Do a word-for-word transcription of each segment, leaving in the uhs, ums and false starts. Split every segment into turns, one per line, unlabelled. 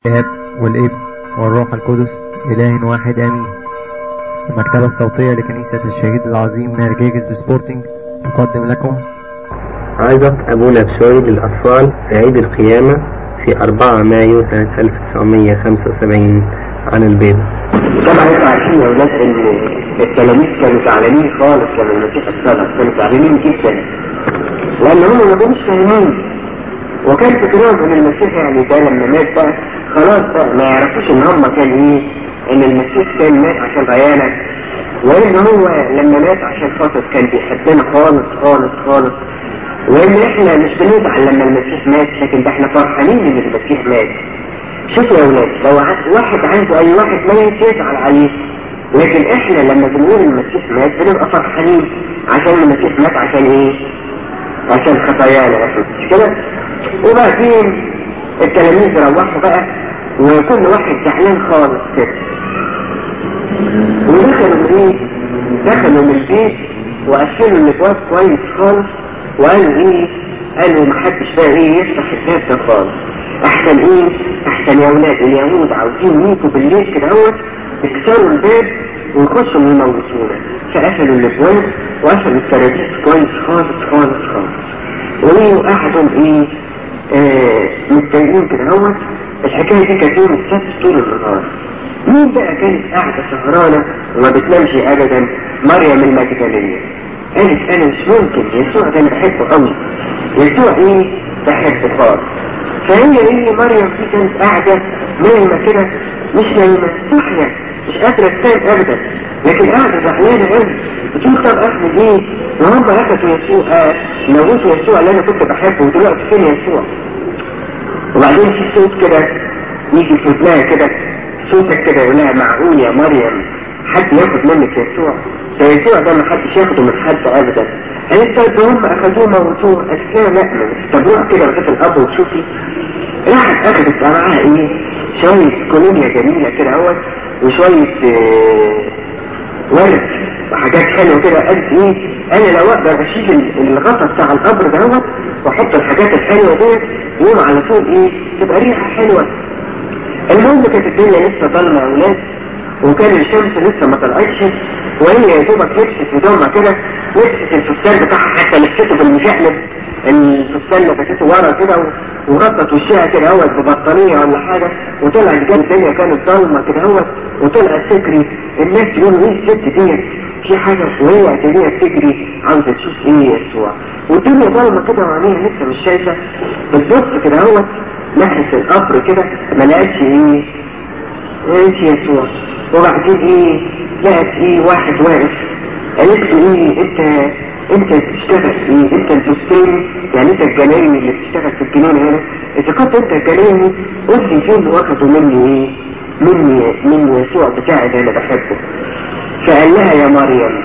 الآب والابن والروح القدس إله واحد آمين. المكتبة الصوتية لكنيسة الشهيد العظيم مارجيجس بسبورتنج تقدم لكم
عظة أبونا بشوي للأطفال في عيد القيامة في أربعة مايو سنة ألف وتسعمية وخمسة وسبعين عن البيضة.
طبعا انتوا عارفين يا ولاد ان التلاميذ كانوا زعلانين خالص لما المسيح اتصلب، كانوا زعلانين جدا لان هم ما كانوش فاهمين، وكان فكرهم ان المسيح يعني ده لما مات بقى خلاص بقى ما يعرفوش ان هم كان ايه، ان المسيح كان مات عشان ضيانا، وان هو لما مات عشان خاطر كان بيحبنا خالص خالص خالص، وان احنا مش بنزعل لما المسيح مات، لكن ده احنا فرحانين ان المسيح مات. شوفوا يا ولاد، لو واحد عنده اي واحد ميت يزعل عليه، لكن احنا لما بنقول المسيح مات بنبقى فرحانين عشان المسيح مات عشان ايه؟ عشان خطايانا، مش كده؟ وبعدين التلاميذ روحوا بقى وكل واحد زعلان خالص كده، ودخلوا ايه؟ دخلوا من البيت وقفلوا الابواب كويس خالص، وقالوا ايه؟ قالوا محدش بقى ايه يفتح الباب ده خالص، احسن ايه؟ احسن يا ولاد اليهود عاوزين يجوا بالليل كده اهوت يكسروا الباب ويخشوا يموتونا، فقفلوا الابواب وقفلوا الترابيز كويس خالص خالص خالص، وايه وقعدوا ايه؟ آه متضايقين كده اهوت. الحكايه دي كانت يوم السبت طول النهار. مين بقى كانت قاعده سهرانه وما بتنامش ابدا؟ مريم المجدليه. قالت انا مش ممكن، يسوع ده انا بحبه قوي، يسوع ايه؟ بحبه خالص. فهي ايه مريم دي كانت قاعده نايمه كده، مش نايمه صاحيه، مش قادره تنام ابدا، لكن قاعده زعلانه قوي، بتقول طب اعمل ايه؟ وهم اخذوا يسوع، آه موتوا يسوع اللي انا كنت بحبه، ودلوقتي فين يسوع؟ وبعدين في صوت كده يجي في ودنها كده، صوتك كده يقول لها معقول يا مريم حد ياخد منك يسوع؟ ده يسوع ده ما حدش ياخده من حد ابدا. قالت طيب هم اخذوه موتوه. قالت لا لا، طب روح كده لغايه القبر وشوفي. راحت اخذت معاها ايه؟ شويه كولونيا جميله كده اهوت، وشويه آه ورد وحاجات حلوه كده. قالت ايه؟ انا لو اقدر اشيل الغطا بتاع القبر دهوت واحط الحاجات الحلوه ديت يوم على طول ايه؟ تبقى ريحه حلوه. المهم كانت الدنيا لسه ضلمه يا اولاد، وكان الشمس لسه ما طلعتش، وهي يا دوبك لبست هدومها كده، لبست الفستان بتاعها حتى لبسته بالمشقلب، الفستان لبسته ورا كده وغطت وشها كده اهوت ببطانيه ولا حاجه، وطلعت جنب الدنيا كانت ضلمه كده اهوت، وطلعت تجري. الناس يقولوا ايه الست ديت؟ في حاجه، وهي الدنيا بتجري عاوزه تشوف ايه يسوع، والدنيا ضلمه كده وعينيها لسه مش شايفه، بتبص كده اهوت ناحيه القبر كده ما لقتش ايه؟ ما لقتش يسوع. وبعدين ايه؟ لقت ايه؟ واحد واقف. قالت له ايه؟ انت انت بتشتغل ايه؟ انت البستاني؟ يعني انت الجنايني اللي بتشتغل في الجنينه هنا؟ اذا كنت انت الجنايني قول لي فين واخدوا مني ايه؟ مني مني يسوع بتاعي ده انا بحبه. فقال لها يا مريم.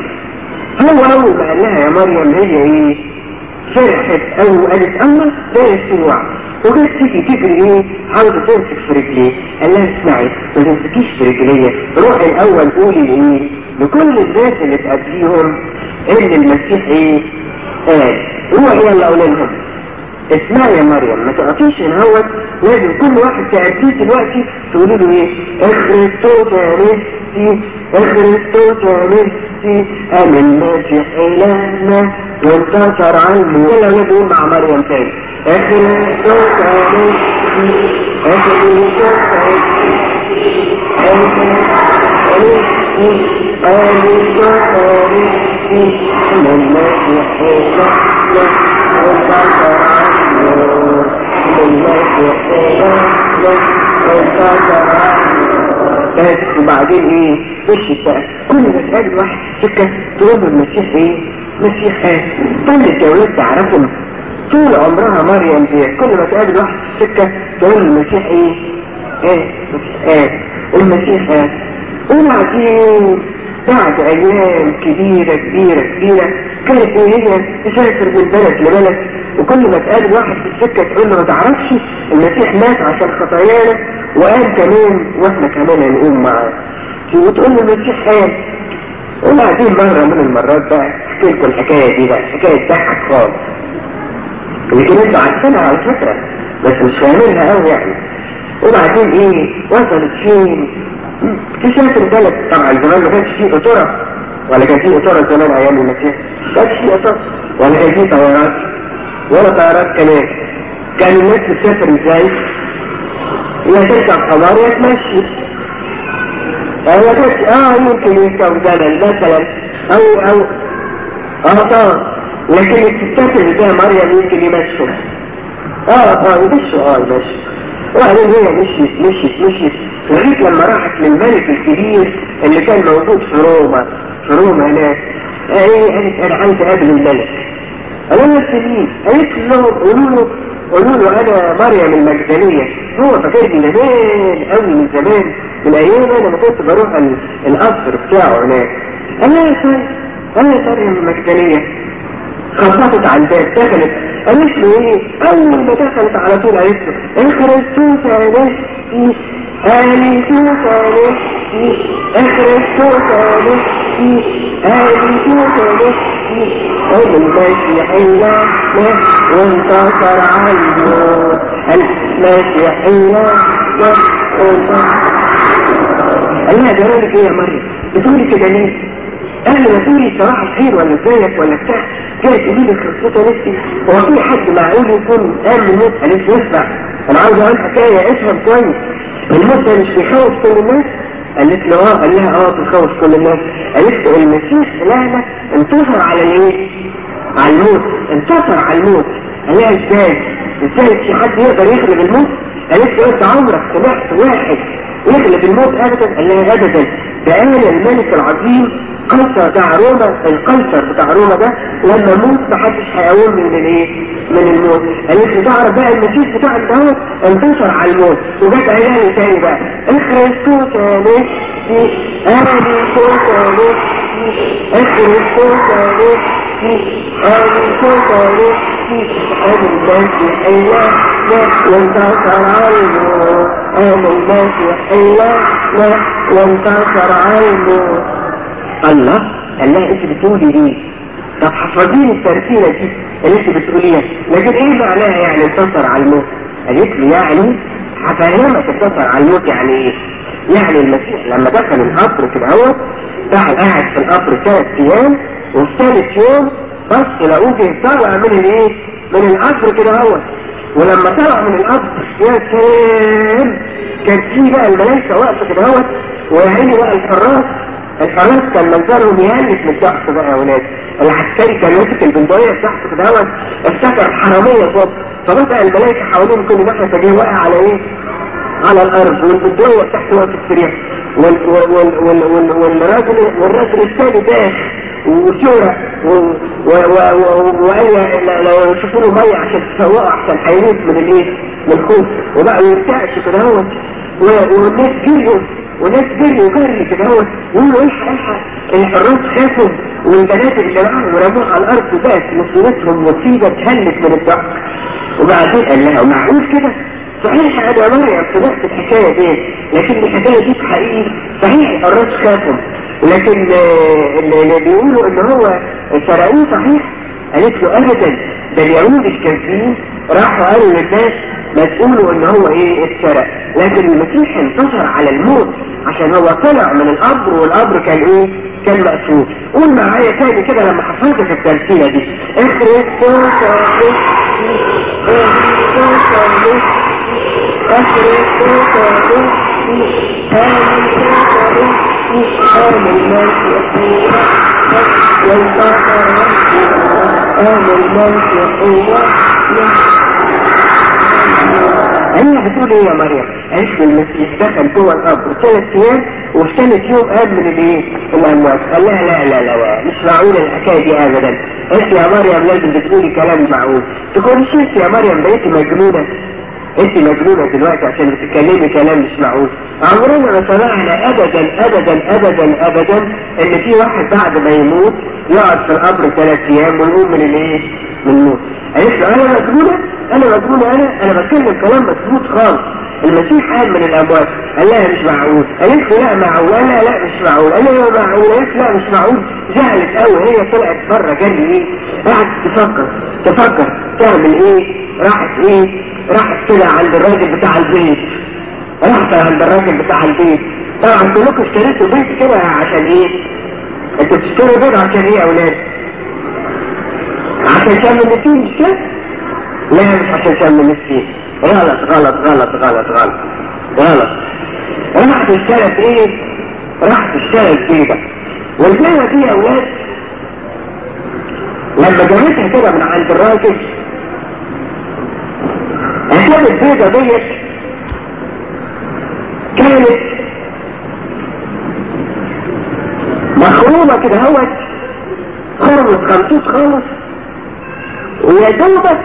هو اول ما قال لها يا مريم هي ايه؟ فرحت او قالت الله ده يسوع، وجت تيجي تجري ايه؟ عاوزه تمسك في رجليه. قال لها اسمعي ما تمسكيش في رجليه، روحي الاول قولي ايه؟ لكل الناس اللي تقابليهم ان المسيح ايه؟ قال. روحي يلا قولي لهم اسمعي يا مريم ما تقطيش الهوت، لازم كل واحد تقابليه دلوقتي تقولي له ايه؟ اخرستوس يا نفسي، اخرستوس يا نفسي، قام المسيح الهنا وانتصر عنه. يلا ولاد قول مع مريم تاني اخرستوس يا نفسي، اخرستوس يا نفسي، قام المسيح الهنا وانتصر عنه، المسيح الهنا وانتصر عنه. بس وبعدين ايه؟ مشيت بقى كل ما تقابل واحد في السكه تقول له المسيح ايه؟ مسيح قال. طلت يا ولاد تعرفهم طول عمرها مريم ديت كل ما تقابل واحد في السكه تقول له المسيح ايه؟ ايه؟ مسيح قال، المسيح قال. وبعدين بعد ايام كبيره كبيره كبيره كانت ايه؟ هي تسافر من بلد لبلد، وكل ما تقابل واحد في السكه تقول له ما تعرفش المسيح مات عشان خطايانا وقال كمان واحنا كمان هنقوم معاه، وتقول له المسيح قال. وبعدين مره من المرات بقى احكي لكم الحكايه دي بقى، حكايه تضحك خالص، لكن انتوا عارفينها على فكره بس مش فاهمينها قوي يعني. وبعدين ايه وصلت فين؟ اكتشاف البلد. طبعا زمان ما كانش فيه قطورة، ولا كان فيه قطورة زمان ايام المسيح، ما كانش فيه قطورة ولا كان فيه طيارات ولا طيارات كمان. كان الناس بتسافر ازاي؟ يا تركب حمار يا تمشي، اه اه يمكن يركب جبل مثلا او او اه طبعا. لكن الستات اللي زي مريم يمكن يمشوا، اه اه يمشوا اه يمشوا. وبعدين هي مشيت مشيت مشيت لغايه لما راحت للملك الكبير اللي كان موجود في روما، في روما هناك. ايه قالت انا عايز اقابل الملك. قالوا له مين؟ قالت له قولوا له قولوا له انا مريم المجدليه. هو فاكرني زمان قوي من زمان، من ايام انا ما كنت بروح القصر بتاعه هناك. قال لها يا سيد انا مريم المجدليه. خبطت على الباب، دخلت قالت له ايه؟ اول ما دخلت على طول قالت له اخرجتوك يا نفسي آليتوك يا نفسي اخرجتوك يا نفسي آليتوك يا نفسي قوم المسيح الله وانتصر عنه المسيح الله وانتصر. قال لها جرالك ايه يا مريم؟ بتقولي كده ليه؟ قال لي تقولي صباح الخير ولا ازيك ولا بتاع، جاي تقولي لي خرصتها نفسي. هو في حد معقول يكون قام من الموت؟ قالت له اسمع انا عاوز اقول حكايه افهم كويس، الموت ده مش بيخوف كل الناس؟ قالت له اه. قال لها اه بيخوف كل الناس. قالت له المسيح لعنه انتصر على الايه؟ على الموت، انتصر على الموت. قال لها ازاي؟ ازاي في حد يقدر يغلب الموت؟ قالت له انت عمرك سمعت واحد يغلب الموت ابدا؟ قال لها ابدا، ده قال الملك العظيم قيصر بتاع روما، القيصر بتاع روما ده لما موت محدش هيقوم من الايه؟ من الموت. قالت له تعرف بقى المسيح بتاعك دوت انتصر على الموت. وجت قايله لي تاني بقى اخرجتوك يا نفسي آليتوك يا نفسي اخرجتوك يا نفسي آليتوك يا نفسي قام المسيح الله وانتصر عنه قام المسيح الله وانتصر عنه. الله قال لها انت بتقولي ايه؟ طب حفظيني الترتيبه دي اللي انت بتقوليها، لكن ايه معناها يعني انتصر على الموت؟ قالت لي يعني هفهمك انتصر على الموت يعني ايه؟ يعني المسيح لما دخل القبر كده اهوت قاعد قاعد في القبر ثلاث ايام، وفي ثالث يوم بص لقوه طالع من الايه؟ من القبر كده اهوت. ولما طلع من القبر يا سلام كان في بقى الملائكه واقفه كده اهوت، ويعني بقى الحراس الحراس كان منظرهم يهلك من الضغط بقى يا ولاد. العسكري كان ماسك البندقيه بتاعته كده اهوت، افتكر حراميه صوت، فبقى الملائكه حوالين كل ناحيه فجاه واقع على ايه؟ على الارض، والبندقيه بتاعته واقفه سريع، والراجل والراجل الثاني داخ وشورى وقال لو يشوفوا له ميه عشان تسوقه احسن هيموت من الايه؟ من الخوف. وبقى يرتعش كده اهوت، والناس جريوا وناس جريوا جري كده اهوت يقولوا الحق الحق. الحراس خافوا والبنات اللي معاهم ورموها على الارض بقت مصيبتهم مصيبه تهلك من الضغط. وبعدين قال لها معقول كده؟ صحيح انا مريم سمعت الحكايه دي، لكن الحكايه دي حقيقي صحيح الحراس خافوا، لكن اللي بيقولوا ان هو سرقوه صحيح؟ قالت له ابدا، ده اليهود الكاذبين راحوا قالوا للناس ما تقولوا ان هو ايه اتسرق، لكن المسيح انتصر على الموت عشان هو طلع من القبر، والقبر كان ايه؟ كان مقفول. قول معايا تاني كده لما حفظت الترتيبه دي اخرج صوت اخرج صوت اخرج صوت اخرج آمن المسيحية والبقرة آمن المسيحية. هي بتقول ايه يا مريم؟ قالت له المسيح دخل جوه القبر ثلاث ايام وفي ثالث يوم قام من الايه؟ الاموات. قال لها لا لا لا مش معقول الحكايه دي ابدا. قالت يا مريم لازم بتقولي كلام معقول. تقوليش انت يا مريم بقيتي مجنونه؟ انت مجنونة دلوقتي عشان بتتكلمي كلام مش معقول. عمرنا ما سمعنا ابدا ابدا ابدا ابدا ان في واحد بعد ما يموت يقعد في القبر ثلاث ايام ويقوم من الايه؟ من الموت. قالت له انا مجنونة؟ انا مجنونة انا انا بتكلم كلام مظبوط خالص. المسيح قال من الاموات. قال لها مش معقول. قالت له لا معقول. لا لا مش معقول. قال لها معقول. قالت لا مش معقول. زعلت قوي. هي طلعت بره جري ايه؟ قعدت تفكر تفكر تعمل ايه؟ راحت ايه؟ راحت كده عند الراجل بتاع البيت. رحت عند الراجل بتاع البيت. طبعا كلكم اشتريتوا بيت كده عشان ايه؟ انتوا بتشتروا بيت عشان ايه يا اولاد؟ عشان شم النسيم مش كده؟ لا مش عشان شم النسيم. غلط غلط غلط غلط غلط غلط. رحت اشترت ايه؟ رحت اشترت بيضة. والبيضة دي يا اولاد لما جابتها كده من عند الراجل اخذت البيضة ديت كانت مخرومة كده هوت خرمت خمسوس خالص، ويا دوبك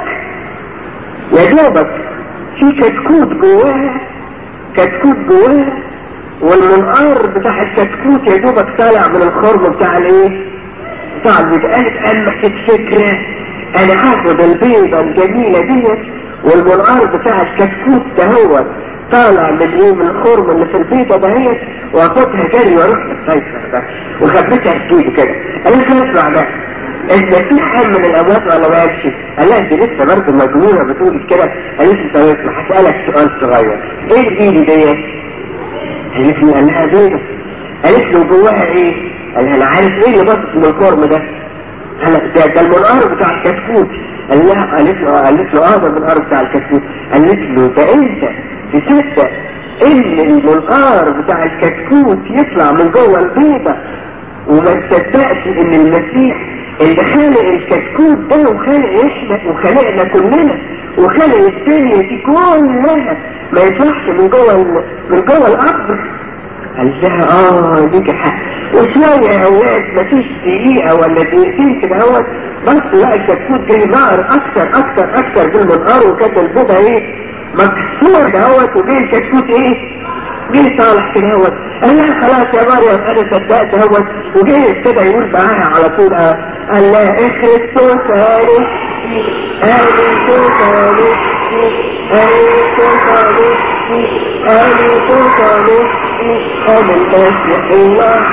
يا دوبك في كتكوت جواها كتكوت جواها والمنقار بتاع الكتكوت يا دوبك طالع من الخرم بتاع الايه؟ بتاع البيضة. قالت ألمحت فكرة، انا هاخد البيضة الجميلة ديت والمنقار بتاع الكتكوت ده هو طالع من ايه؟ من الخرم اللي في البيضة دهيت، واخدها جري واروح الصيفر ده وخبيتها في جيبي كده. قالت له اسمع بقى، انت في حال من الاموات ولا ما قالش؟ قال لها انت لسه برضه مجنونه بتقول كده. قالت له طب اسمع هسألك سؤال صغير، ايه الايد ديت؟ قالت له قال لها بيضة. قالت له جواها ايه؟ قال لها انا عارف ايه اللي باصص من الخرم ده؟ قال ده ده المنقار بتاع الكتكوت. قال لها قالت له قالت له اه ده المنقار بتاع الكتكوت. قالت له ده انت تصدق ان المنقار بتاع الكتكوت يطلع من جوه البيضة وما تصدقش ان المسيح اللي خالق الكتكوت ده وخالق احنا وخالقنا كلنا وخالق الدنيا دي كلها ما يطلعش من جوه من جوه القبر؟ قال لها اه ليك حق. وشويه يا اولاد مفيش دقيقه ولا دقيقتين كده اهوت بس لا الكتكوت جاي نار اكتر اكتر اكتر بالمنقار، وكانت البيضه ايه؟ مكسور دهوت، وجاي الكتكوت ايه؟ جه صالح كده اهوت. قال لها خلاص يا مريم انا صدقت اهوت، وجه ابتدى يقول معاها على طول اه قال لها اخرج صوتك قالي صوتك قالي صوتك قالي صوتك قال المسيح الله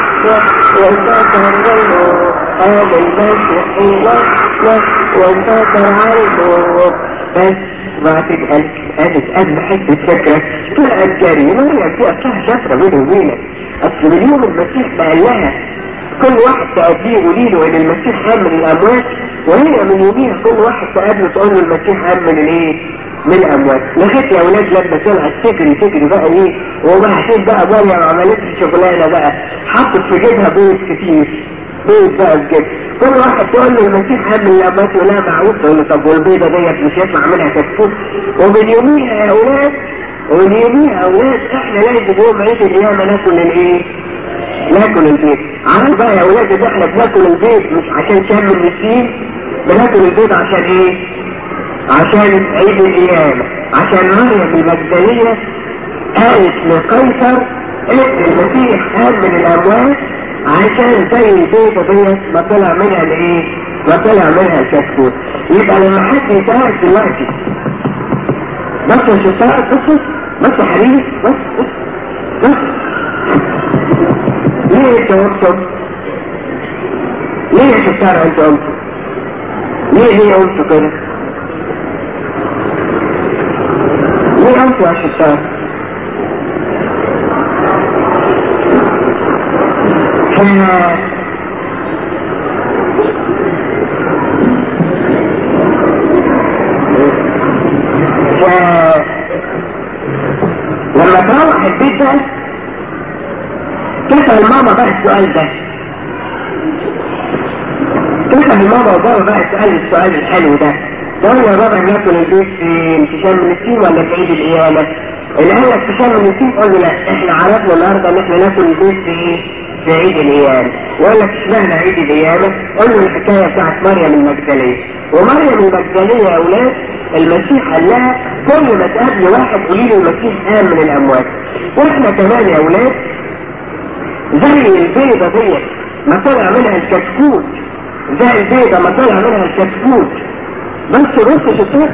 وانتصر عنه قال المسيح الله وانتصر عنه. بس بعد قالت قالت قبل حته فكره طلعت جري. مريم دي اصلها شاطره بيني وبينك، اصل من يوم المسيح ما قال لها كل واحد تقابليه قولي له ان المسيح قام من الاموات، وهي من يوميها كل واحد تقابله تقول له المسيح قام من الايه؟ من الاموات. لغايه يا اولاد لما طلعت تجري تجري بقى ايه؟ وبعدين بقى مريم عملت لي شغلانه بقى، حطت في جيبها بيض كتير، بيض بقى في جيبها. كل واحد تقول له المسيح قام من الاموات يقول لها معقول؟ تقول له طب والبيضه ديت مش هيطلع منها كتكوت؟ ومن يوميها يا اولاد ومن يوميها يا اولاد احنا لازم يوم عيد القيامه ناكل الايه؟ ناكل البيض. عارف بقى يا اولاد ان احنا بناكل البيض مش عشان شم النسيم، بناكل البيض عشان ايه؟ عشان عيد القيامة، عشان مريم المجدلية قالت لقيصر ان المسيح قام من الاموات عشان زي البيضة ديت ما طلع منها الايه؟ ما طلع منها الكتكوت. يبقى لما حد يسألك دلوقتي بص يا شطار بص بص يا حبيبي بص بص بص ليه انت قمتم؟ ليه يا شطار انت قمتم؟ ليه ليه قمتوا كده؟ ليه قمتوا يا شطار؟ ف ف لما تروح البيت ده تسأل ماما بقى السؤال ده، تسأل ماما وبابا بقى تسأل السؤال الحلو ده، تقول يا بابا ناكل البيت في في شم النسيم ولا في عيد القيامة؟ اللي قال لك في شم النسيم قول له لا احنا عرفنا النهارده ان احنا ناكل البيت في في عيد القيامة. وقال لك اشمعنى عيد القيامة؟ قول له الحكاية بتاعت مريم المجدلية. ومريم المجدلية يا اولاد المسيح قال لها كل ما تقابل واحد قولي له المسيح قام من الاموات. واحنا كمان يا اولاد زي البيضة ديت ما طلع منها الكتكوت، زي البيضة ما طلع منها الكتكوت. بس بص شطار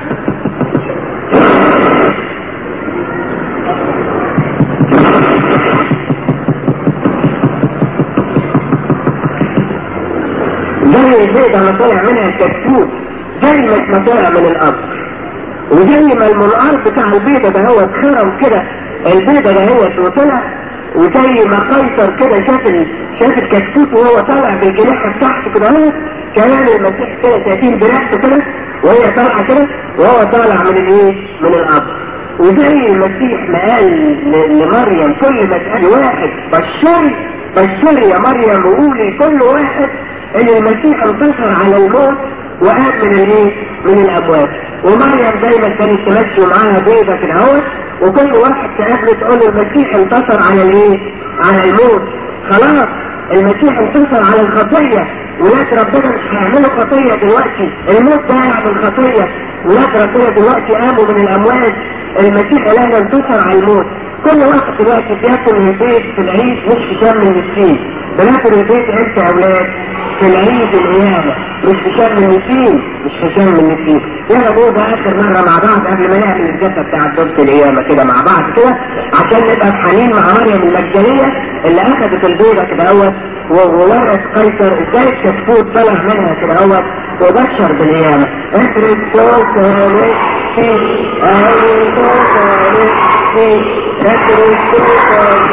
زي البيضة ما طلع منها الكتكوت، زي ما طلع من القبر، وزي ما المنقار بتاع البيضة ده هو اتخرم كده البيضة دهيت وطلع، وزي ما قيصر كده شاف ال... شاف الكتكوت وهو طالع بالجناح بتاعته كده اهو، كمان المسيح كده تأتيه بريحته كده وهي طالعة كده وهو طالع من الايه؟ من الأرض. وزي المسيح ما قال لمريم كل ما تقال واحد بشري بشري يا مريم وقولي كل واحد ان المسيح انتصر على الموت وقام من الايه؟ من الاموات. ومريم دايما كانت تمشي معاها بيضة كده اهو، وكل واحد تقابله تقول المسيح انتصر على الايه؟ على الموت. خلاص المسيح انتصر على الخطية، ولاد ربنا مش هيعملوا خطية دلوقتي، الموت ضايع بالخطية، ولاد ربنا دلوقتي قاموا من الاموات. المسيح الهنا انتصر على الموت. كل واحد دلوقتي بياكل من البيت في العيد مش في شم المسكين، بناكل البيت انت يا اولاد في العيد القيامة مش في شم المسكين، مش في شم المسكين. يلا نقول ده اخر مرة مع بعض قبل ما نعمل الجلسة بتاعت دوبة القيامة كده مع بعض كده، عشان نبقى في حنين مع مريم المجانية اللي اخذت البيضة كده اهوت وورث قيصر ازاي الكتكوت طلع منها كده اهوت وبشر بالقيامة. افرد صوت ونفسي اي صوت ونفسي افرد صوت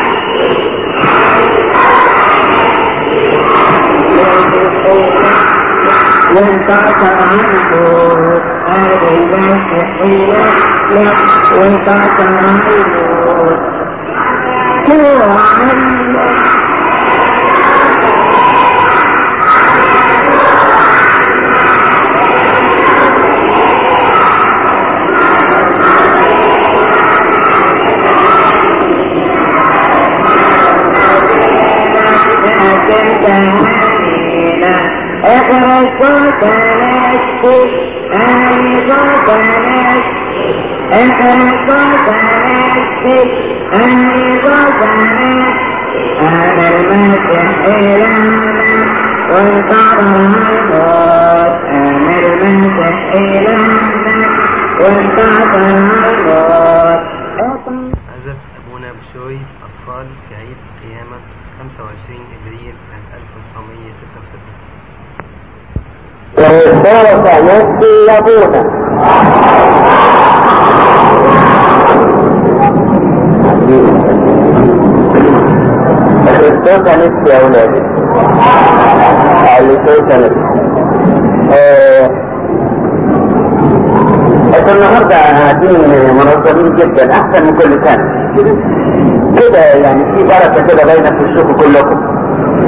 وانتصر عنه هذا المسيحية وانتصر عنه كل عنه اخرج صوت نفسي اي صوت نفسي اخرج صوت نفسي اي صوت نفسي هذا المسيح إلهنا وانتصر الموت. انا المسيح إلهنا وانتصر الموت.
عزف أبونا بشوي أطفال في عيد القيامة خمسة وعشرين إبريل سنة ألف وتسعمية وستة وستين.
ويصرف نفسي يبونا الصوت نفسي يا أولادي الصوت نفسي احنا النهاردة قاعدين منظمين جدا احسن من كل سنة كده، يعني في بركة كده باينة في وشكم كلكم.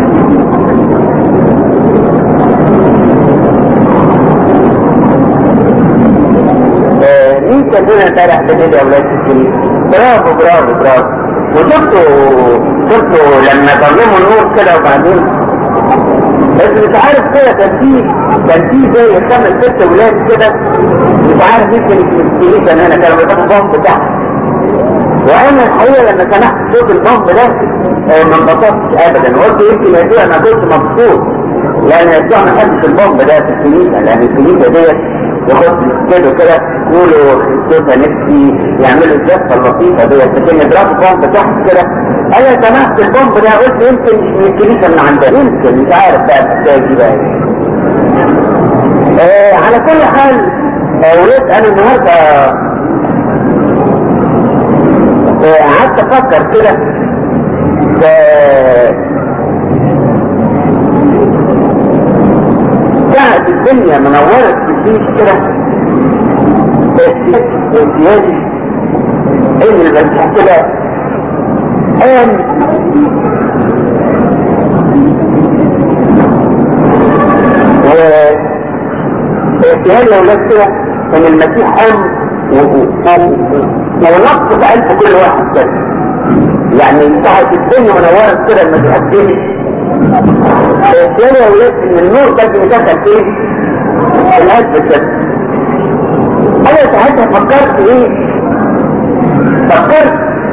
مين كان هنا امبارح بالليل يا ولاد الكنيسة؟ برافو برافو برافو. وشفتوا شفتوا لما ضلموا النور كده وبعدين بس مش عارف كده كان في كان في زي خمس ست ولاد كده مش عارف يمكن الكنيسة ان انا كانوا بيضربوا بومب تحت، وانا الحقيقة لما سمعت صوت البومب ده ما انبسطتش ابدا، وقلت يمكن يسوع انا كنت مبسوط لان يسوع ما حبش البومب ده في الكنيسة، لان الكنيسة ديت ياخد كده كده يقولوا صوتها نفسي يعملوا الزفة اللطيفة ديت، لكن يضربوا بومب تحت كده. انا سمعت البومب ده قلت يمكن من الكنيسة من عندنا، يمكن مش عارف بقى الحكاية دي بقى. آه على كل حال ولاد انا النهارده قعدت آه افكر كده ساعة الدنيا منورت بسيط كده السياسي ان المسيح كده قام والسياسي يا ولاد كده ان المسيح قام ونقص في قلب كل واحد كده، يعني ساعة الدنيا منورت كده المسيح الدنيا السياسي يا ولاد ان النور ده بيدخل فيه في القلب كده. انا ساعتها فكرت ايه فكرت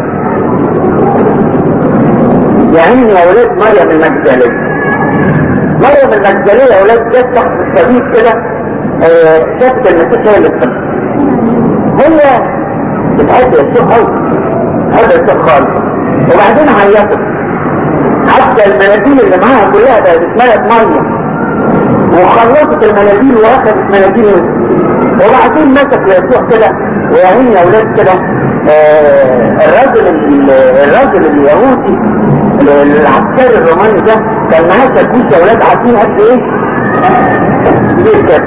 يعني يا ولاد مريم المجدلية مريم المجدلية يا ولاد جت تحت الصليب كده آه شافت المسيح هي اللي بتطلع، هي بتحب يسوع قوي هذا يسوع خالص، وبعدين عيطت حتى المناديل اللي معاها كلها بقت اتملت ميه وخلصت المناديل واخدت مناديل، وبعدين مسك يسوع كده ويعين يا اولاد كده آه الراجل الراجل اليهودي العسكري الروماني ده كان معاه سكوش اولاد عارفين قد ايه؟ كبير كده،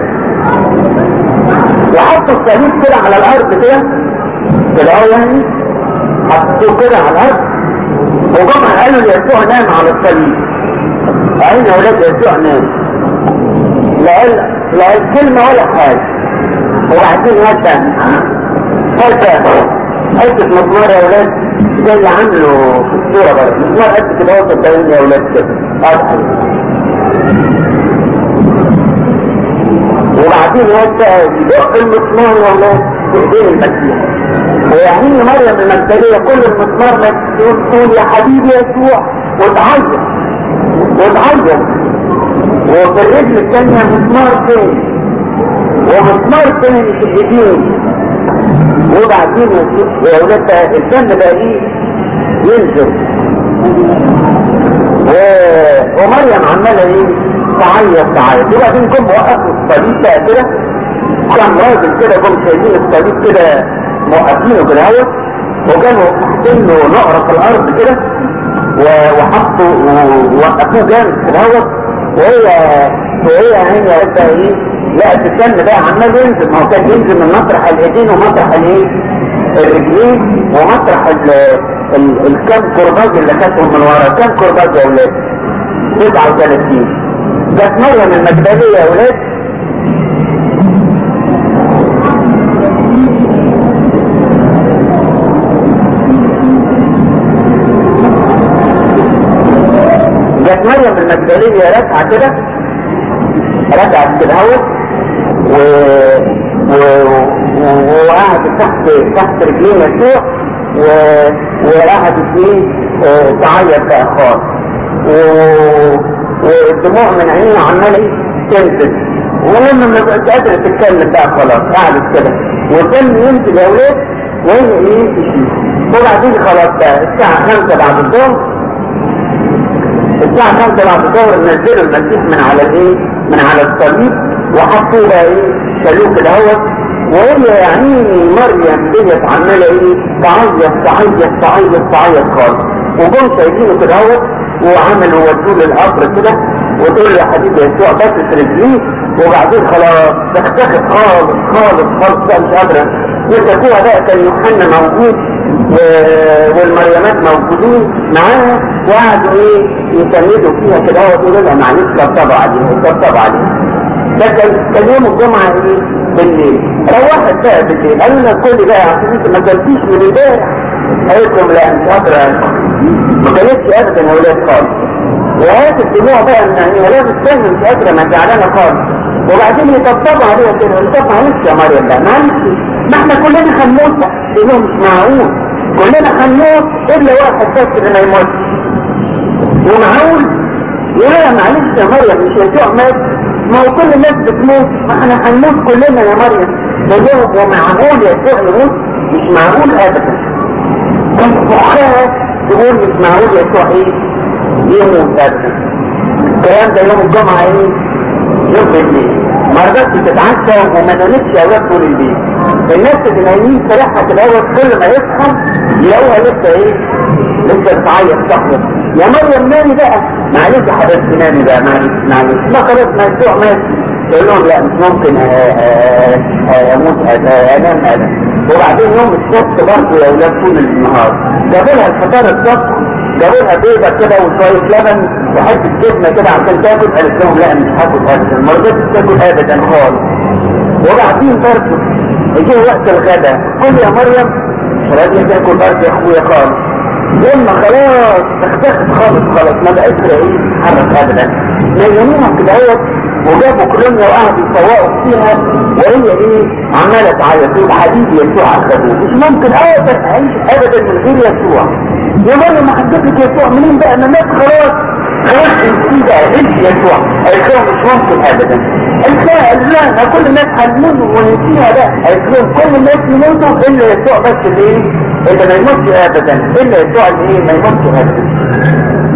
وحطوا الصليب كده على الارض كده كده اهو يعني، حطوه كده على الارض، وجمع قالوا ليسوع نام على الصليب. اين يا ولاد يسوع نام؟ لا قال لا قال كلمه ولا حاجه. وبعدين هدى هدى حته مسمار يا ولاد زي اللي عامله في الصوره بقى، مسمار قد كده اهو صدقوني يا ولاد كده. وبعدين هدى يدق المسمار يا ولاد في ايدين المسيح، ويعني مريم المجدليه كل المسمار تقول يا حبيبي يسوع وتعيط وتعيط، وفي الرجل الثانيه مسمار تاني ومسمار تاني في الايدين. وبعدين يا ولاد الدم بقى ايه ينزل، و... ومريم عماله ايه تعيط تعيط. وبعدين جم وقفوا الصليب بقى كده، كان راجل كده جم شايلين الصليب كده موقفينه بالهواء، وكانوا حاطين له نقره في الارض كده وحطوا ووقفوه جامد في الهواء. وهي وهي هي بقى ايه لقت الدم بقى عمال ينزل، ما هو كان ينزل من مطرح الايدين ومطرح الايه الرجلين ومطرح الكام كرباج اللي خدهم من ورا. كام كرباج يا ولاد؟ تسعة وثلاثين. جت مريم المجدليه يا ولاد جت مريم المجدليه راجعه كده رجعت كده اهو و وقعدت تحت تحت رجلين يسوع و وقعدت ايه تعيط بقى خالص، والدموع من عينيها عماله تنزل، ولما ما بقتش قادره تتكلم بقى خلاص قعدت كده والدم ينزل يا ولاد وهي ايه تشيل. وبعدين خلاص بقى الساعه خمسة بعد الظهر الساعه خمسة بعد الظهر نزلوا المسيح من على الايه من على الصليب وحطوه بقى ايه شالوه كده اهوت. وهي يعني مريم ديت عماله ايه تعيط تعيط تعيط تعيط خالص، وجم شايفينه كده اهوت وعملوا ودوه للقبر كده وتقول له يا حبيبي يسوع بس رجليه. وبعدين خلاص تختخت خالص خالص خالص بقى مش قادره. وشافوها بقى كان يوحنا موجود والمريمات موجودين معاها وقعدوا ايه يسندوا فيها كده اهوت ويقولوا لها معلش طبطبوا عليها طبطبوا عليها. ده كان يوم الجمعة ايه بالليل. روحت بقى بالليل قالوا لنا كل بقى عشان انت ما كلتيش من امبارح. قالت لهم لا مش قادرة ما كانتش ابدا يا ولاد خالص. وهات الدموع بقى ان هي لازم تستنى مش قادرة ما زعلانة خالص. وبعدين يطبطبوا عليها كده يقولوا طب معلش يا مريم لا معلش ما احنا كلنا هنموت. يقول لهم مش معقول كلنا هنموت الا واحد بس اللي ما يموتش. ومعقول يقول لها معلش يا مريم مش يسوع مات؟ ما هو كل الناس بتموت ما احنا هنموت كلنا يا مريم. بقول ومعقول يسوع يموت؟ مش معقول ابدا. كنت فخرها تقول مش معقول يسوع ايه يموت ابدا. الكلام ده يوم الجمعة ايه يوم بالليل. ما رضتش تتعشى وما نامتش اولاد طول الليل. الناس اللي نايمين سلاحها في الاول كل ما يصحى يلاقوها لسه ايه لسه بتعيط صحيح. يا مريم نامي بقى معلش يا حبيبتي نامي بقى معلش معلش ما خلاص ما يسوع مات. تقول لهم لا مش ممكن اموت انام ابدا. وبعدين يوم السبت برضه يا اولاد طول النهار جابوا لها الفطار الصبح جابوا لها بيضه كده وشويه لبن وحته جبنه كده عشان تاكل. قالت لهم لا مش هاكل ابدا ما رضتش تاكل ابدا خالص. وبعدين برضه يجي وقت الغداء قول يا مريم مش راضيه تاكل برضه يا اخويا خالص. لما خلاص اختفت خالص خلاص ما بقتش ايه تتحرك ابدا. نيموها كده اهوت وجابوا كولونيا وقعدوا يسوقوا فيها وهي ايه عماله تعيط يقول حبيبي يسوع اخذوه. مش ممكن ابدا اعيش ابدا من غير يسوع. يا مريم ما حسيت لك يسوع منين بقى ما مات خلاص خلاص انت بقى انت يسوع. قالت لهم مش ممكن ابدا. قالت لها لا كل الناس هتموت ونسيها بقى. قالت لهم كل الناس يموتوا الا يسوع بس اللي ايه اللي ما يموتش ابدا الا يسوع اللي ايه ما يموتش ابدا.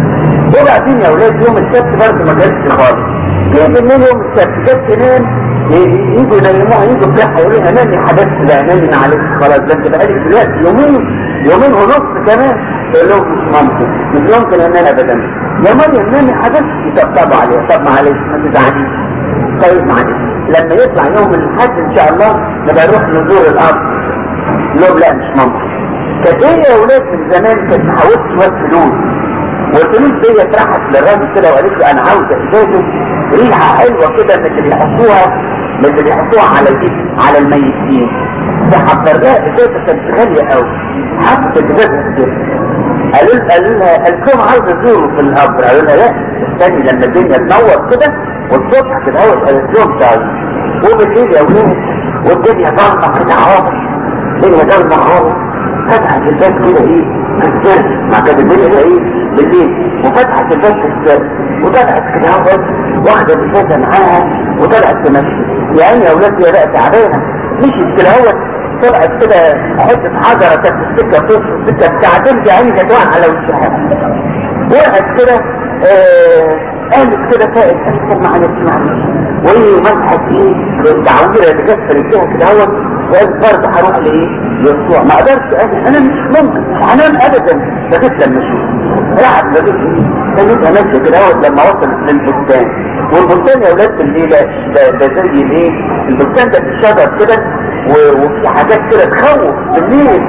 وبعدين يا اولاد يوم السبت برضه ما جاتش خالص. جه بالليل يوم السبت جت تنام يجوا ينيموها يجوا بصحة يقولوا لها نامي يا حبيبتي بقى نامي معلش خلاص ده انت بقالك دلوقتي يومين يومين ونص كمان. تقول لهم مش ممكن مش ممكن ان انا ابدا يا مريم نامي يا حبيبتي يطبطبوا عليها. طب معلش ما تزعليش طيب معلش لما يطلع يوم الحد ان شاء الله نبقى نروح نزور الارض. لهم لا مش ممكن. كانت ايه يا ولاد من زمان كانت محاولت شويه فلوس والفلوس دي راحت للراجل كده وقالت له انا عاوزه ازازه ريحه حلوه كده من اللي بيحطوها من اللي بيحطوها على الايه على الميتين. فحضر لها ازازه كانت غاليه قوي حطت الازازه كده. قالوا قالوا لها قالت لهم عاوزه ازوره في القبر. قالوا لها لا استني لما الدنيا تنور كده والصبح كده اهو. قالت لهم تعالوا وبالليل يا ولاد والدنيا ضلمه كده عوض الدنيا ضلمه عوض فتحت الباب كده ايه السر مع كده الدنيا ايه بالليل وفتحت الباب السر وطلعت كده اهو واخده الازازه معاها وطلعت تمشي. يا عيني يا ولاد يا بقى تعبانه مشيت كده اهو طلعت كده حته حجره كانت في السكه طول السكه بتاعتين يا عيني كانت واقعه على وشها وقعت كده آه قالت كده فائت أكثر معلش معلش وهي مسحت ايه التعويره اللي كانت في رجلها كده اهو وقالت برضه هروح لايه يسوع. ما قدرتش انا مش ممكن مش هنام ابدا لغايه لما اشوف. راحت لغايه ايه كانتها ماشيه كده اهو لما وصلت للبستان. والبستان يا ولاد الليله ده ده زي الايه البستان ده في شجر كده وفي حاجات كده تخوف بالليل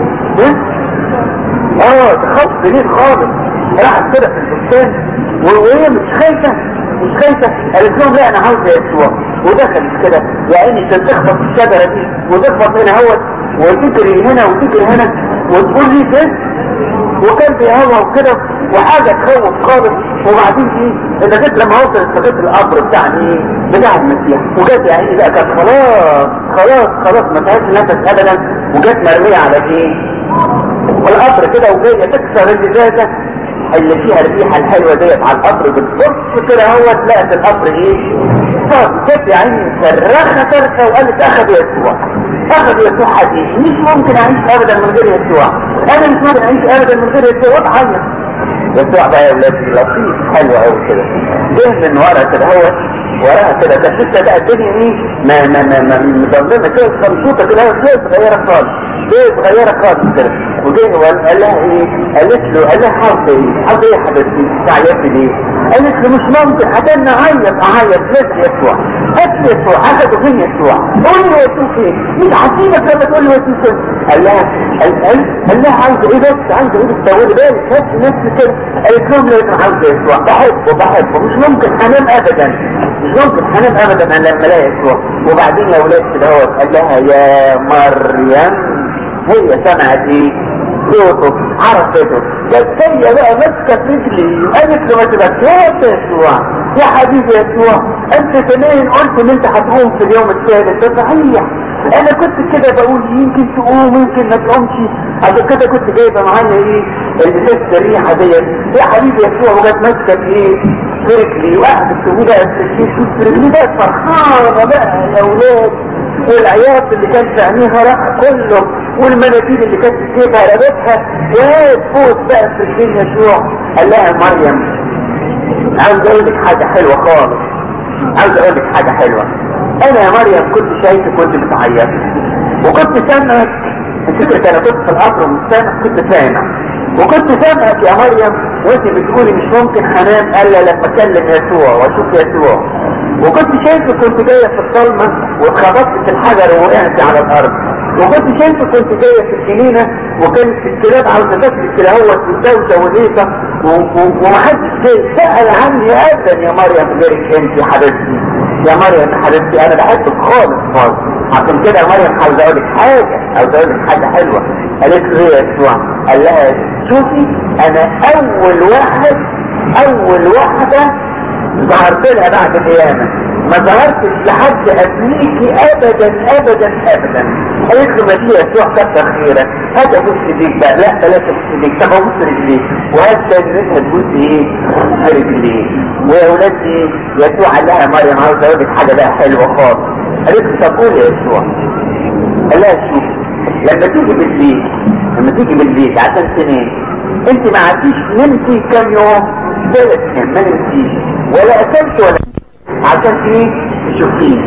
اه تخوف بالليل خالص. راحت كده في البستان وهي مش خايفه مش خايفه قالت لهم لا انا عاوزه يسوع. ودخلت كده يا عيني كانت تخبط في الشجره دي وتخبط هنا اهوت وتجري هنا وتجري هنا وتقول لي كده وكان بيهوى وكده وحاجه تخوف خالص. وبعدين ايه لغايه لما وصلت لغايه القبر بتاع ايه بتاع المسيح وجت يا عيني بقى كانت خلاص خلاص خلاص ما فيهاش نفس ابدا وجت مرميه على ايه القبر كده وجايه تكسر الازازه اللي فيها الريحه الحلوه ديت على القبر بتبص كده اهوت لقت القبر ايه فجت يا عيني صرخه صرخه وقالت اخذ يسوع اخذ يسوع حديث مش ممكن اعيش ابدا من غير يسوع انا مش ممكن اعيش ابدا من غير يسوع. واتعيط يسوع بقى يا ولاد لطيف حلو قوي كده جه من ورا كده اهوت وراها كده كانت لسه بقى الدنيا ايه ما ما ما ما مضلمه كده مبسوطه كده اهوت صغيره خالص ليه صغيره خالص كده. وجه وقال لها ايه قالت له قال لها حظ ايه حظ ايه يا حبيبتي تعيطي ليه؟ قالت له مش ممكن هتنى اعيط اعيط لازم يسوع هات يسوع اخده فين يسوع قول له يسوع فين مش هسيبك لما تقول له يسوع فين. قال لها قال قال لها عايزه ايه بس عايزه ايه بتطولي بالك هات نفسي كده. قالت لهم لازم عاوزه يسوع بحبه بحبه مش ممكن هنام ابدا مش ممكن هنام ابدا انا لما الاقي يسوع. وبعدين يا ولاد كده اهوت قال لها يا مريم هي سمعت ايه صوته عرفته كانت هي بقى ماسكه في رجلي قالت له ما تبكيش يا يسوع يا حبيبي يسوع انت زمان قلت ان انت هتقوم في اليوم الثالث ده صحيح انا كنت كده بقول يمكن تقوم يمكن ما تقومش عشان كده كنت جايبه معايا ايه الازازه الريحه ديت يا حبيبي يسوع وجت ماسكه في ايه في رجلي وقعدت تقول لي في رجلي بقى فرحانه بقى يا اولاد والعياط اللي كان في عينيها راح كله والمناديل اللي كانت في جيبها رمتها وفوت بقى في رجلين يسوع. قال لها مريم عاوز اقول لك حاجه حلوه خالص عاوز اقول لك حاجه حلوه انا يا مريم كنت شايفه كنت بتعيطي وكنت سامعك الفكره انا كنت في القبر ومش سامع كنت سامع وكنت سامعك يا مريم وانت بتقولي مش ممكن هنام الا لما اكلم يسوع واشوف يسوع. وكنت شايفه كنت جايه في الظلمه واتخبطت في الحجر ووقعت على الارض. وكنت شايفه كنت جايه في الجنينه وكانت الكلاب عاوزه تاكل كده اهوت والدوشه والهيصه ومحدش سال عني ابدا يا مريم غيرك انت يا حبيبتي يا مريم يا حبيبتي انا بحبك خالص خالص. عشان كده يا مريم عاوز اقول لك حاجه عاوز اقول لك حاجه حلوه. قالت له ايه يا يسوع؟ قال لها شوفي انا اول واحد اول واحده ظهرت لها بعد القيامة ما ظهرتش لحد قبليكي ابدا ابدا ابدا. قالت له ما دي يسوع كتر خيرك هات ابوس ايديك بقى لا بلاش ابوس ايديك طب ابوس رجليك وهات رجليها تبوس ايه رجليك. ويا ولاد ايه يسوع قال لها مريم عاوز اقول لك حاجه بقى حلوه خالص. قالت له طب قول يا يسوع. قال لها شوف لما تيجي بالليل لما تيجي بالليل عشان تنام انت ما عدتيش نمتي كام يوم ثلاث ايام ما نمتيش ولا اكلت ولا عشان ايه تشوفيه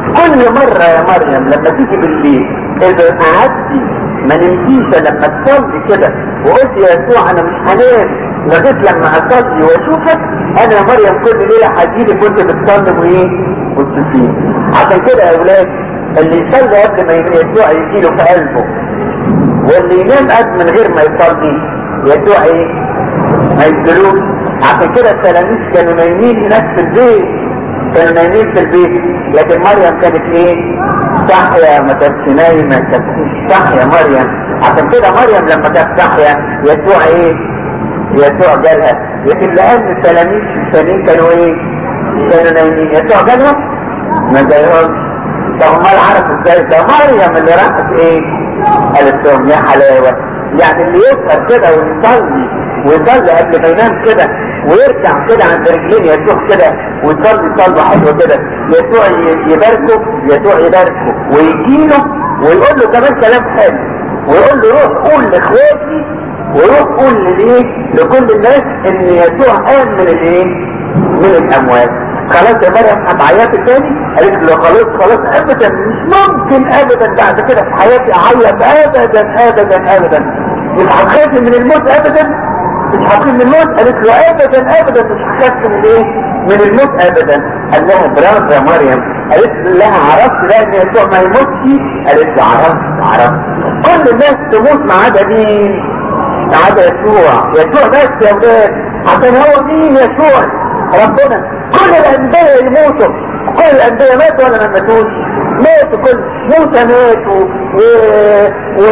كل مرة يا مريم لما تيجي بالليل اذا قعدتي ما نمتيش لما تصلي كده وقلت يا يسوع انا مش هنام لغايه لما اصلي واشوفك، انا يا مريم كل ليله هجيلك وانت بتصلي وايه وتصلي. عشان كده يا اولاد اللي يصلي قبل ما يسوع يجيله في قلبه واللي ينام قبل من غير ما يصلي يسوع ايه ما يجيلوش. عشان كده التلاميذ كانوا نايمين هناك في البيت، كانوا نايمين في البيت، لكن مريم كانت ايه صاحيه ما كانتش نايمه، كانت صاحيه مريم. عشان كده مريم لما كانت صاحيه يسوع ايه يسوع جالها، لكن لان التلاميذ الثانيين كانوا ايه كانوا نايمين يسوع جالهم ما جالهمش. طب امال عرفوا ازاي؟ ده مريم اللي راحت ايه قالت لهم يا حلاوه. يعني اللي يسهر كده ويصلي ويصلي قبل ما ينام كده ويرجع كده عند رجلين يسوع كده ويصلي صلوه حلوه كده، يسوع يباركه يسوع يباركه ويجيله ويقول له كمان كلام حلو، ويقول له روح قول لاخواتي وروح قول للايه لكل الناس ان يسوع قام من الايه من الاموات. خلاص يا مريم هتعيطي تاني؟ قالت له خلاص خلاص ابدا مش ممكن ابدا بعد كده في حياتي اعيط ابدا ابدا ابدا. مش هتخافي من الموت ابدا؟ مش هتخافي من الموت؟ قالت له ابدا ابدا مش هخاف من ايه من الموت ابدا. قال لها برافو يا مريم. قالت لها عرفت بقى ان يسوع ما يموتش؟ قالت له عرفت عرفت. كل الناس تموت ما عدا مين؟ ما عدا يسوع. يسوع بس يا ولاد، عشان هو مين يسوع ربنا. كل الانبياء يموتوا، كل الانبياء ماتوا ولا ما ماتوش؟ ماتوا. كل موسى مات و و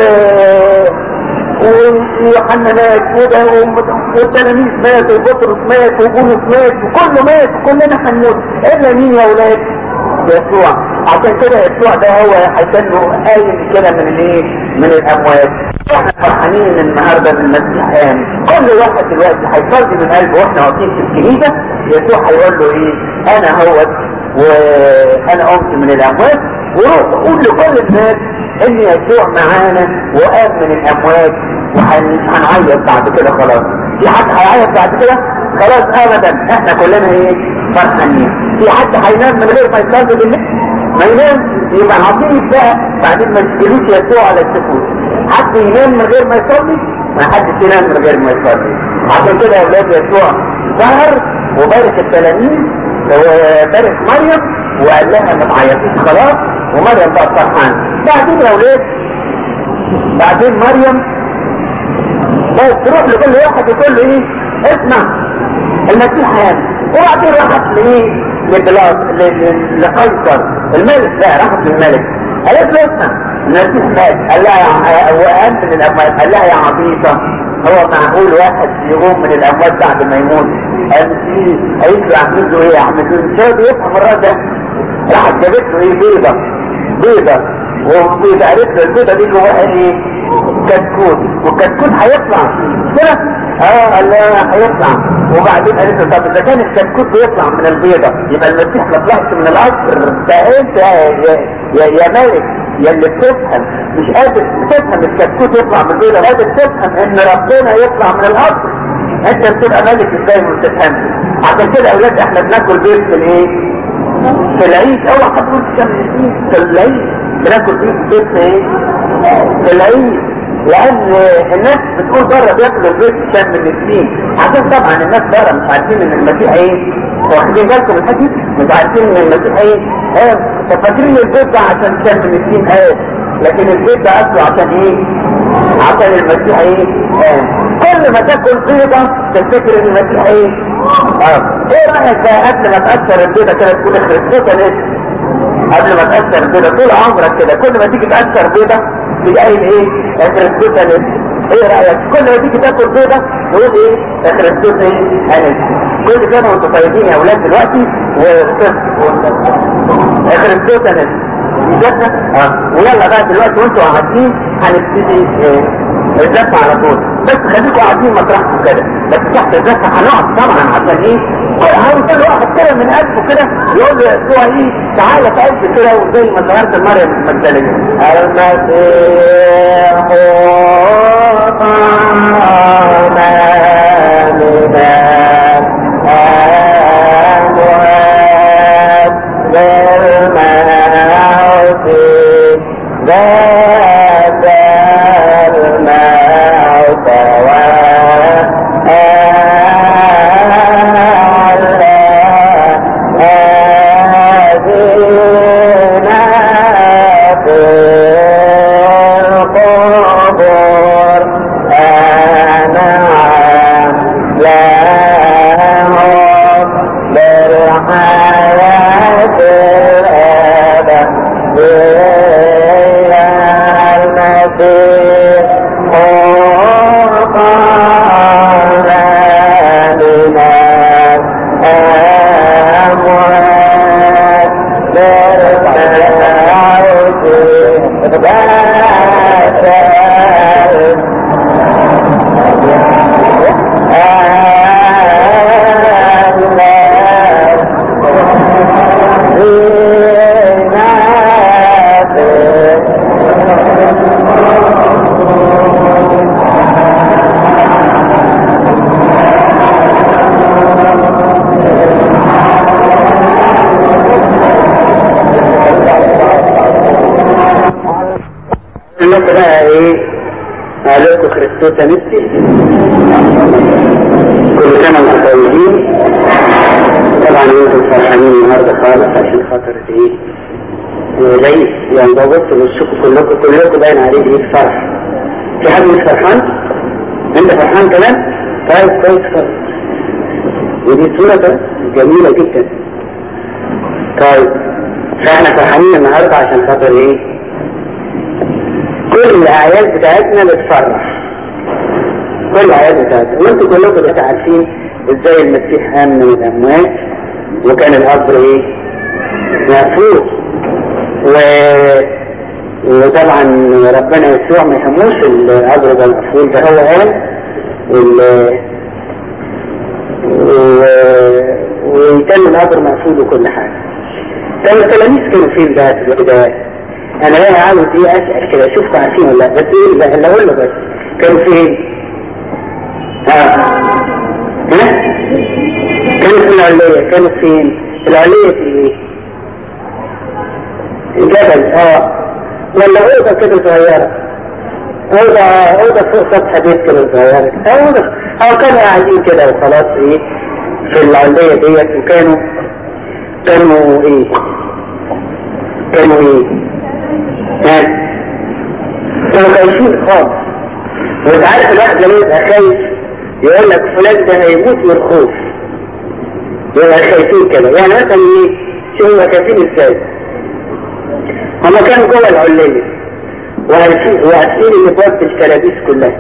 ويوحنا مات والتلاميذ ماتوا وبطرس مات وبولس مات وكله مات، كلنا هنموت الا مين يا ولاد؟ يسوع. عشان كده يسوع ده هو هيكون قايم كده من الايه من الاموات. احنا فرحانين النهارده بالمسيح قام. كل واحد دلوقتي هيصلي من قلبه واحنا واقفين في الكنيسه يسوع هيقول له ايه انا هو وانا قمت من الاموات، وروح قول لكل الناس ان يسوع معانا وقام من الاموات ومش هنعيط بعد كده خلاص. في حد هيعيط بعد كده؟ خلاص ابدا، احنا كلنا ايه فرحانين. في حد هينام من غير ما يصلي بالليل؟ ما ينام يبقى عظيم بقى، بعدين ما يشكلوش يسوع على السكوت. حد ينام من غير ما يصلي؟ ما حدش ينام من غير ما يصلي. عشان كده يا اولاد يسوع ظهر وبارك التلاميذ وبارك مريم وقال لها ما تعيطيش خلاص، ومريم بقى فرحانه. بعدين يا اولاد بعدين مريم بقت تروح لكل واحد يقول له ايه اسمع المسيح قام. وبعدين راحت لايه لبلاط لقيصر الملك ده، راحت للملك قالت له اسمع المسيح مات. قال لها هو قام من الاموات. قال لها يا عبيطه هو معقول واحد يقوم من الاموات بعد ما يموت؟ قالت له قالت له اعمل له ايه؟ اعمل له مش راضي يفهم الراجل ده. راحت جابت له ايه بيضه بيضه وبيضه قالت له البيضه دي جواها ايه كتكوت، والكتكوت هيطلع كده اه قال لها هيطلع. وبعدين قالت له طب اذا كان الكتكوت بيطلع من البيضه يبقى المسيح ما طلعش من القصر. ده انت يا, يا, يا ملك يا اللي بتفهم مش قادر تفهم الكتكوت يطلع من البيضه، قادر تفهم ان ربنا يطلع من القصر. انت بتبقى ملك ازاي ما بتفهمش؟ عشان كده يا اولاد احنا بناكل بيض في الايه؟ في العيد. اوعى حد يقول في العيد بناكل بيض في ايه؟ في العيد. لان الناس بتقول بره بياكلوا البيض شم من السنين، عشان طبعا الناس بره مش عارفين ان المسيح ايه. واخدين بالكم الحديث؟ مش عارفين ان المسيح ايه اه ففاكرين البيض ده عشان شم من السنين اه لكن البيض ده اصله عشان ايه؟ عشان المسيح ايه اه كل ما تاكل بيضه تفتكر ان المسيح ايه اه ايه رايك بقى قبل ما تاثر البيضه كده تكون خربتها ليه؟ قبل ما تاثر البيضه طول عمرك كده كل ما تيجي تاثر بيضه تلاقي ايه خربتها ليه؟ ايه رايك كل ما تيجي تاكل بيضه تقول ايه خربتها ايه انا كل كده وانتم طيبين يا اولاد دلوقتي وخربتها ليه جاتنا اه ويلا بقى دلوقتي وانتوا قاعدين هنبتدي الزفه على طول. بس خليكم قاعدين مطرحكم كده، بس تحت الزفه هنقعد طبعا عشان ايه؟ عاوز كل واحد كده من قلبه كده يقول له يسوع ايه تعالى في قلبي كده، وزي ما ظهرت مريم المجدليه المسيح قام من الاموات كريستوس نفسي. كل سنة وانتم طيبين. طبعا انتم فرحانين النهارده خالص عشان خاطر ايه؟ العيد يعني ببص وشكوا كلكم كلكم باين عليه ايه الفرح. في حد مش فرحان؟ انت فرحان كمان؟ طيب كويس خالص. ودي صورة جميلة جدا. طيب فاحنا فرحانين النهارده عشان خاطر ايه؟ كل الاعياد بتاعتنا بتفرح. كل الاعياد بتاعتنا وانتوا كلكم دلوقتي عارفين ازاي المسيح قام من الاموات وكان القبر ايه؟ مقفول. و... وطبعا ربنا يسوع ما يهموش القبر ده المقفول ده، هو قام وال... و... وكان القبر مقفول وكل حاجه. طب التلاميذ كانوا فين بقى في البداية؟ انا بقى عاوز ايه اسال كده اشوفكم عارفين ولا لا، بس ايه بقى اللي اقول له بس كانوا فين؟ ها؟ ها؟ كانوا في العلية. كانوا فين؟ العلية في ايه؟ الجبل. اه ولا اوضه كده صغيره؟ اوضه اوضه فوق سطح بيت كده صغيره. اوضه او كانوا قاعدين كده وخلاص ايه في العلية ديت. وكانوا كانوا ايه كانوا ايه ها كانوا خايفين خالص. وانت عارف الواحد لما يبقى خايف يقول لك فلان ده هيموت من الخوف، يبقى خايفين كده. يعني مثلا ايه شو هو خايفين ازاي؟ هما كانوا جوه العلية وقافلين الابواب بالكرابيس كلها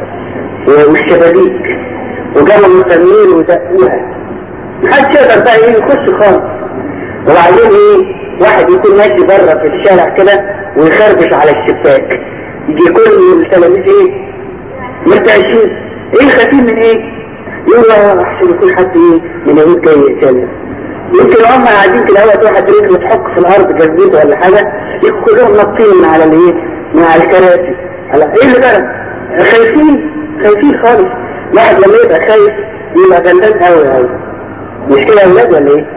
والشبابيك وجابوا المسامير ودقوها، محدش يقدر بقى ايه يخش خالص. وبعدين ايه واحد يكون ماشي بره في الشارع كده ويخربش على الشباك، يجي كل التلاميذ ايه مرتعشين. ايه خايفين من ايه؟ يقولوا احسن يكون حد ايه من اليهود جاي يقتلنا. يمكن هم قاعدين كده اول واحد رجله تحك في الارض جنبيته ولا حاجه يبقوا كلهم نطين من على الايه من على الكراسي. على ايه اللي بقى خايفين خايفين خالص. واحد لما يبقى خايف يبقى غلبان قوي قوي. مش كده يا اولاد ولا ايه؟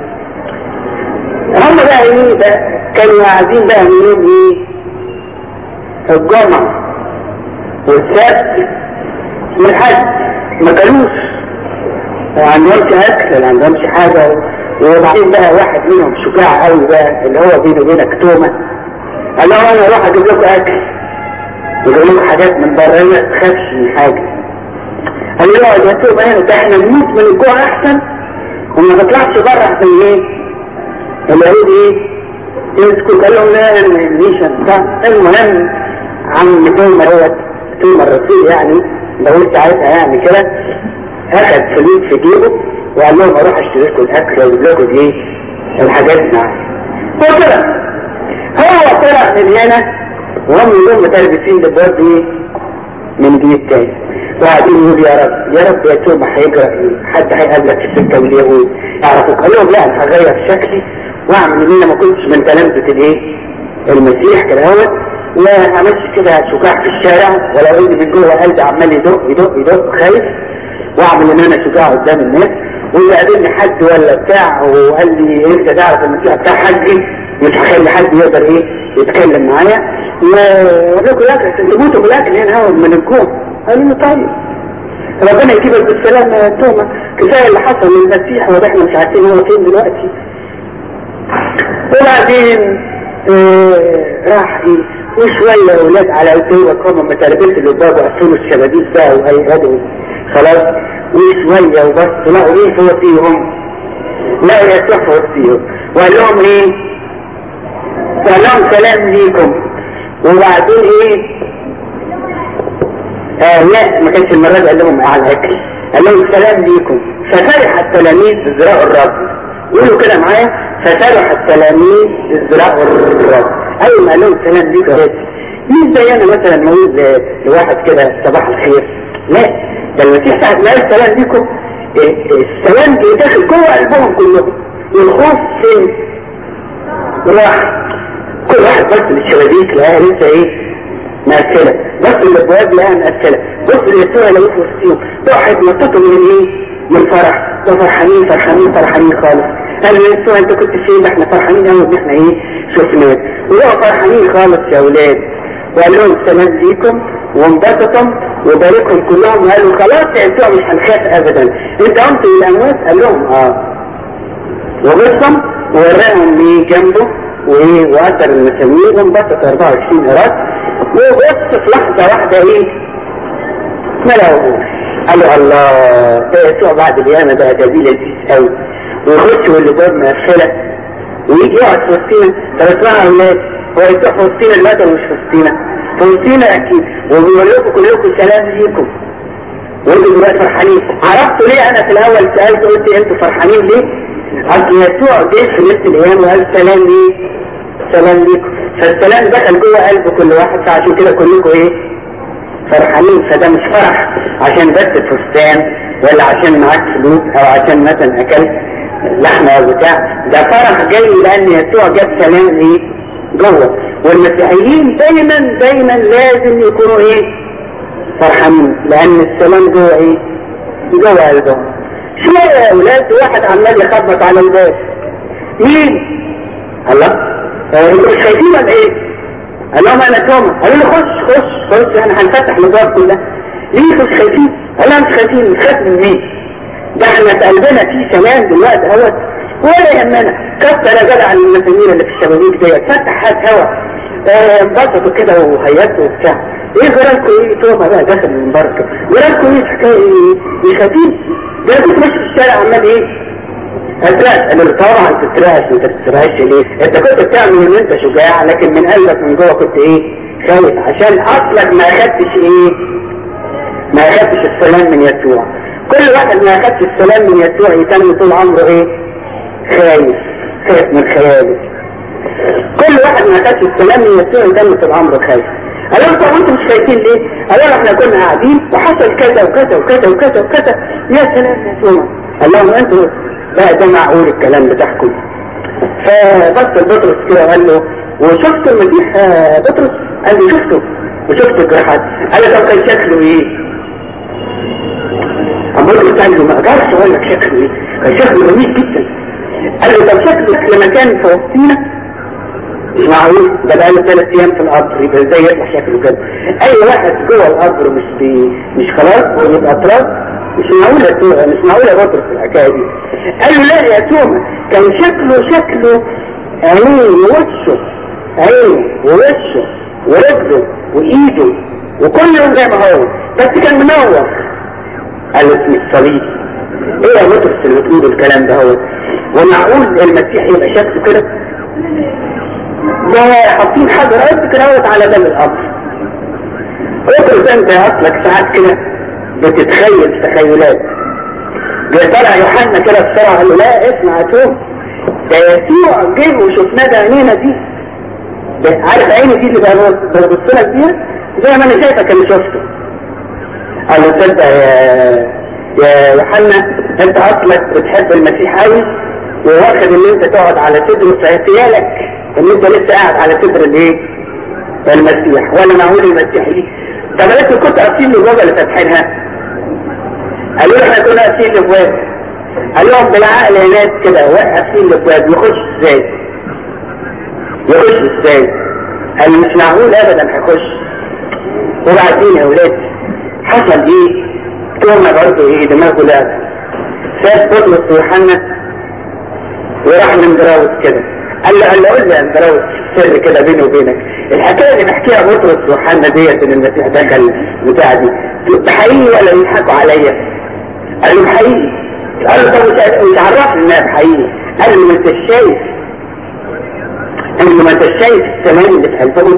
هم بقى ايه بقى كانوا قاعدين بقى من يوم ايه الجمعة والسبت والحد ما كانوش ما عندهمش اكل ما عندهمش حاجة. وبعدين بقى واحد منهم شجاع قوي بقى اللي هو بينه وبينك تومة قال له انا اروح اجيب لكم اكل ويجيب لكم حاجات من بره ما تخافش من حاجة. قال له اقعد يا تومة هنا ده احنا نموت من الجوع احسن وما نطلعش بره احسن ايه اليهود ايه يسكت. قال لهم لا انا مش هنطلع. المهم عم تومة هو تومة الرسول يعني داود ساعتها يعني كده اخد فلوس في جيبه وقال لهم اروح اشتري لكم الاكل واجيب لكم ايه الحاجات معايا. هو طلع هو طلع من هنا وهم يوم متربسين لبرد ايه من جيب تاني وقاعدين يقول يا رب يا رب يا تومة هيجرى ايه حد هيقابلك في السكه واليهود يعرفوك. قال لهم لا انا هغير شكلي واعمل ان انا ما كنتش من تلامذة الايه المسيح كده اهوت وما عملتش كده شجاع في الشارع ولا عندي من جوه قلبي عمال يدق يدق يدق خايف واعمل ان انا شجاع قدام الناس. واذا قابلني حد ولا بتاع وقال لي انت تعرف المسيح بتاع حجي مش هخلي حد يقدر ايه يتكلم معايا واقول لكم يا انتوا تموتوا بالاكل هنا اهو من الجوع. قالوا له طيب ربنا يجيبك بالسلام يا تومة كفايه اللي حصل للمسيح وده احنا مش عارفين هو فين دلوقتي. وبعدين اه راح ايه وشويه اولاد على الدوره هم متربيت الابواب وقفلوا الشبابيك بقى وهيقعدوا خلاص وشويه وبس لقوا ايه هو فيهم لا يصح فيهم وقال لهم ايه قال لهم سلام ليكم. وبعدين ايه آه لا ما كانش المرة دي قال لهم على الاكل قال لهم سلام ليكم. ففرح التلاميذ بازراء الرب. قولوا كده معايا ففرح التلاميذ بازراء الرب. اول ما قال لهم سلام ليكم مش زي انا مثلا موجود لواحد كده صباح الخير لا ده المسيح ساعة ما قال سلام ليكم السلام داخل جوه قلبهم كلهم. والخوف فين راح كل واحد بس للشبابيك لقاها لسه ايه مأكلة بس الابواب لقاها مأكلة. بص اليسوع لو في وسطهم واحد نطته من ايه من فرح وفرحانين فرحانين فرحانين خالص. قال له يسوع انت كنت فين؟ ده احنا فرحانين قوي ان احنا ايه شفناك. ولقوا فرحانين خالص يا اولاد وقال لهم سلام ليكم. وانبسطوا وباركهم كلهم وقالوا خلاص يا يسوع مش هنخاف ابدا، انت قمت من الاموات؟ قال لهم اه. وبصم ووراهم ايه جنبه وايه واثر المسامير وانبسط أربعة وعشرين قراط. وبص في لحظه واحده ايه ما لقوهوش. قالوا الله ده يسوع بعد القيامه بقى ده لذيذ قوي، ويخش والابواب مقفله ويجي يقعد في وسطينا. طب اسمعوا يا اولاد، هو يسوع في وسطينا دلوقتي ولا مش في وسطينا؟ في وسطينا اكيد، وبيقول لكم كلكم سلام ليكم وانتوا دلوقتي فرحانين. عرفتوا ليه انا في الاول سالت قلت انتوا فرحانين ليه؟ اصل يسوع جه في نفس الايام وقال سلام ليه؟ سلام ليكم. فالسلام دخل جوه قلب كل واحد، فعشان كده كلكم ايه؟ فرحانين. فده مش فرح عشان بس فستان ولا عشان معاك فلوس او عشان مثلا اكلت لحمه او بتاع، ده فرح جاي لان يسوع جاب سلام ايه؟ جوه. والمسيحيين دايما دايما لازم يكونوا ايه؟ فرحانين، لان السلام جوه ايه؟ جوه قلبهم. شوية يا اولاد واحد عمال يخبط على الباب، مين؟ الله، انتوا مش خايفين ولا ايه؟ قال لهم انا توما. قالوا له خش خش خش احنا هنفتح الابواب كلها. ليه مش خايفين؟ قال لهم مش خايفين. مش خايف من مين؟ ده احنا في قلبنا في سلام دلوقتي اهوت ولا يهمنا. كسر يا جدع المسامير اللي في الشبابيك ديت، فتح هات هوا، انبسطوا كده وهيئتوا وبتاع. ايه جرالكم ايه؟ توما بقى داخل من بره كده، جرالكم ايه الحكايه ايه؟ مش خايفين؟ ده كنت ماشي في الشارع عمال ايه؟ اترعش. انا طبعا تترعش، انت تترعش ليه؟ انت كنت بتعمل ان انت شجاع، لكن من قلبك من جوه كنت ايه؟ خايف، عشان اصلك ما اخدتش ايه؟ ما اخدتش السلام من يسوع. كل واحد ما اخدش السلام من يسوع يتم طول عمره ايه؟ خايف، خايف من خياله. كل واحد ما اخدش السلام من يسوع يتم طول عمره خايف. قالوا لهم طب انتوا مش خايفين ليه؟ قالوا احنا كنا قاعدين وحصل كذا وكذا وكذا وكذا وكذا. يا سلام يا يسوع. قال لهم انتوا بقى ده معقول الكلام بتاعكم؟ فبص بطرس كده وقال له وشفت المسيح بطرس؟ قال له شفته وشفت الجراحات. قال له طب كان شكله ايه؟ بطرس قال له ما اقدرش اقول لك شكله ايه، كان شكله جميل جدا. قال له طب شكله لما كان في وسطينا؟ مش معقول، ده بقى له ثلاث ايام في القبر، يبقى ازاي يطلع شكله كده؟ اي واحد جوه القبر مش بي مش خلاص ويبقى تراب؟ مش معقولة يا توما، مش معقولة يا بطرس الحكاية دي. قال له لا يا توما، كان شكله شكله عينيه ووشه، عينه ووشه ورجله وايده وكله زي ما هو، بس كان منور. قال له اسم الصليب. ايه يا بطرس اللي بتقول الكلام ده؟ هو ومعقول المسيح يبقى شكله كده؟ ده حاطين حجرات كده على باب القبر. بطرس انت اصلك ساعات كده بتتخيل تخيلات. جه طلع يوحنا كده بسرعه قال له لا اسمع يا توما، ده يسوع جه وشفناه بعينينا دي. عارف عيني دي اللي ببص لك فيها زي ما انا شايفك اللي شفته. قال له تصدق يا يا يوحنا انت اصلك بتحب المسيح قوي وواخد ان انت تقعد على صدره، فاحتيالك ان انت لسه قاعد على صدر الايه؟ المسيح. ولا معقول المسيح دي؟ طب انتوا كنتوا قاسين الابواب اللي فاتحينها؟ قالوا له احنا كنا قاسين الابواب. قال لهم بالعقل يا ناس كده قاسين الابواب يخش ازاي؟ يخش ازاي؟ قال مش معقول ابدا هيخش. وبعدين يا ولاد حصل ايه؟ توما برضه ايه دماغه لعب، ساب بطرس ويوحنا وراح لمدراوس كده. قال له قال له قول لي يا مدراوس سر كده بيني وبينك، الحكايه اللي بحكيها بطرس ويوحنا ديت ان المسيح دخل بتاع دي ده حقيقي ولا بيضحكوا عليا؟ قال له حقيقي. قال له طب مش عرفني انها بحقيقي. قال له ما انتش شايف؟ قال له ما انتش شايف السلام اللي في قلبهم؟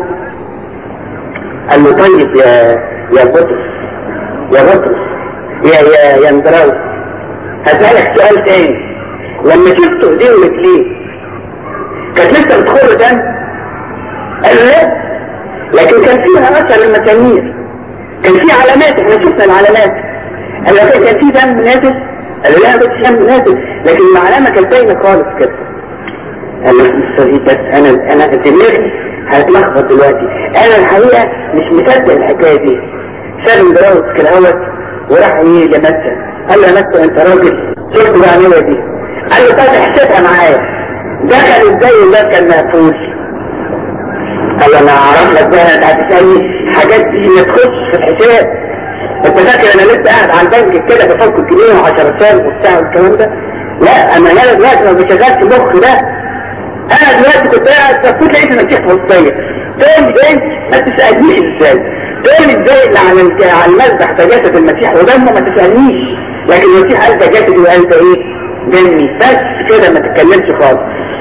قال له طيب يا يا بطرس يا بطرس يا يا يا مدراوس هسألك سؤال تاني. لما شفت ايديه ورجليه كانت لسه بتخر دم؟ قال له لا، لكن كان فيها اثر المسامير، كان في علامات، احنا شفنا العلامات. قال له كان في دم نازل؟ قال له لا مش دم نازل، لكن العلامه كانت باينه خالص كده. قال له مستفيد بس انا انا دماغي هتلخبط دلوقتي، انا الحقيقه مش مصدق الحكايه دي. ساب مدراوس كده اهوت وراح ايه لمسه. قال له يا مسه انت راجل شفت بعملها دي؟ قال له طب احسبها معايا، دخل ازاي الباب كان مقفول؟ قال انا اعرف لك بقى انت هتسالني حاجات دي ما تخش في الحساب. انت فاكر انا لسه قاعد على البنك كده بفك الجنيه وعشرة سنت وبتاع والكلام ده؟ لا انا هنا دلوقتي ما بشغلش مخ ده. انا دلوقتي كنت قاعد بفوت لقيت المسيح في وسطيا. تقول لي ايه؟ ما تسالنيش ازاي؟ تقول لي ازاي اللي على على المذبح ده جسد المسيح ودمه؟ ما تسالنيش. لكن المسيح قال ده جسدي وقال ده ايه؟ دمي. بس كده ما تتكلمش خالص.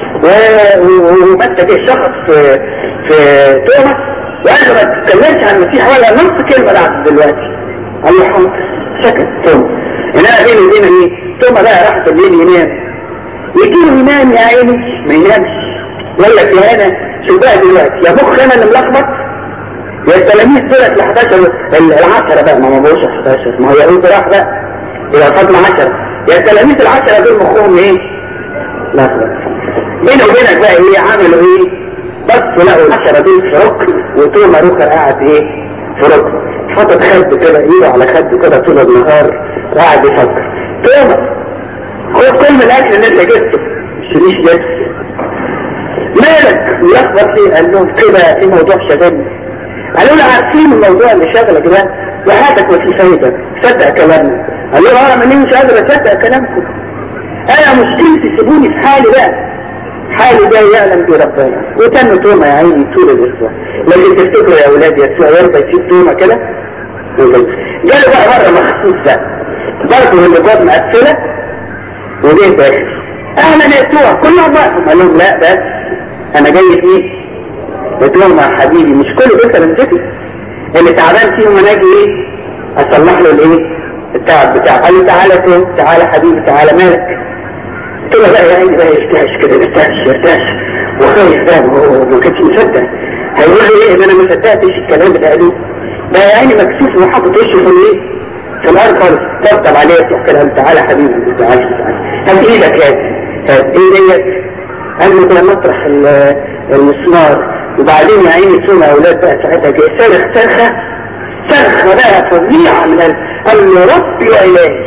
ومتى جه شخص في في توماس وقال له ما تتكلمش عن المسيح ولا نص كلمه بعد دلوقتي. قال له حاضر. سكت توماس. انما بيني وبين ايه؟ توماس بقى راح بالليل ينام. يجي له ينام يا عيني ما ينامش. يقول لك يا انا شو بقى دلوقتي؟ يا مخ انا اللي ملخبط؟ يا التلاميذ دولت ال احداشر العشرة بقى ما ما بقوش احداشر ما هو يهود راح بقى يبقى فاضل عشرة. يا التلاميذ العشرة دول مخهم ايه؟ لخبط. بيني وبينك بقى ايه عملوا ايه؟ بس لقوا العشرة دول في ركن وتوما روكر قاعد ايه؟ في ركن. حطت خد كده ايده على خد كده طول النهار وقاعد يفكر. توما خد كل من الاكل اللي انت جبته مش جبته. مالك ملخبط ليه؟ قال لهم كده في موضوع شغلني. قالوا له عارفين الموضوع اللي شغلك ده وحياتك ما في فايده صدق كلامنا. قال له اه انا مش قادر اصدق كلامكم. انا مشكلتي سيبوني في حالي بقى. حالي ده يعلم به ربنا. وتم توما يا عيني طول الاسبوع. لكن تفتكروا يا اولاد يسوع يرضى يسيب توما كده؟ جاله بقى مره مخصوص بقى برضه الابواب مقفله وجه داخل. اهلا يا يسوع كلهم واقفين. قال لهم لا بس انا جاي ايه؟ بتقول مع حبيبي مش كل دول سلامتكم اللي تعبان فيهم انا اجي ايه اصلح له الايه التعب بتاعه. قال له تعالى فين؟ تعالى حبيبي تعالى مالك؟ قلت له بقى يا عيني بقى يرتاش كده يرتاش يرتاش وخايف بقى ما كانش مصدق. هيقول لي ايه ان انا ما صدقتش الكلام بتاع دي ده يا عيني مكسوف وحاطط وشه في الايه في الارض خالص. طبطب عليه يا كلام تعالى حبيبي تعالى تعالى هات ايدك يا هات ايه ديت. قال له ده مطرح المسمار. وبعدين يا عيني توما اولاد بقى ساعتها جاي صرخ صرخه صرخه بقى فظيعه من قلب. قال له ربي والهي.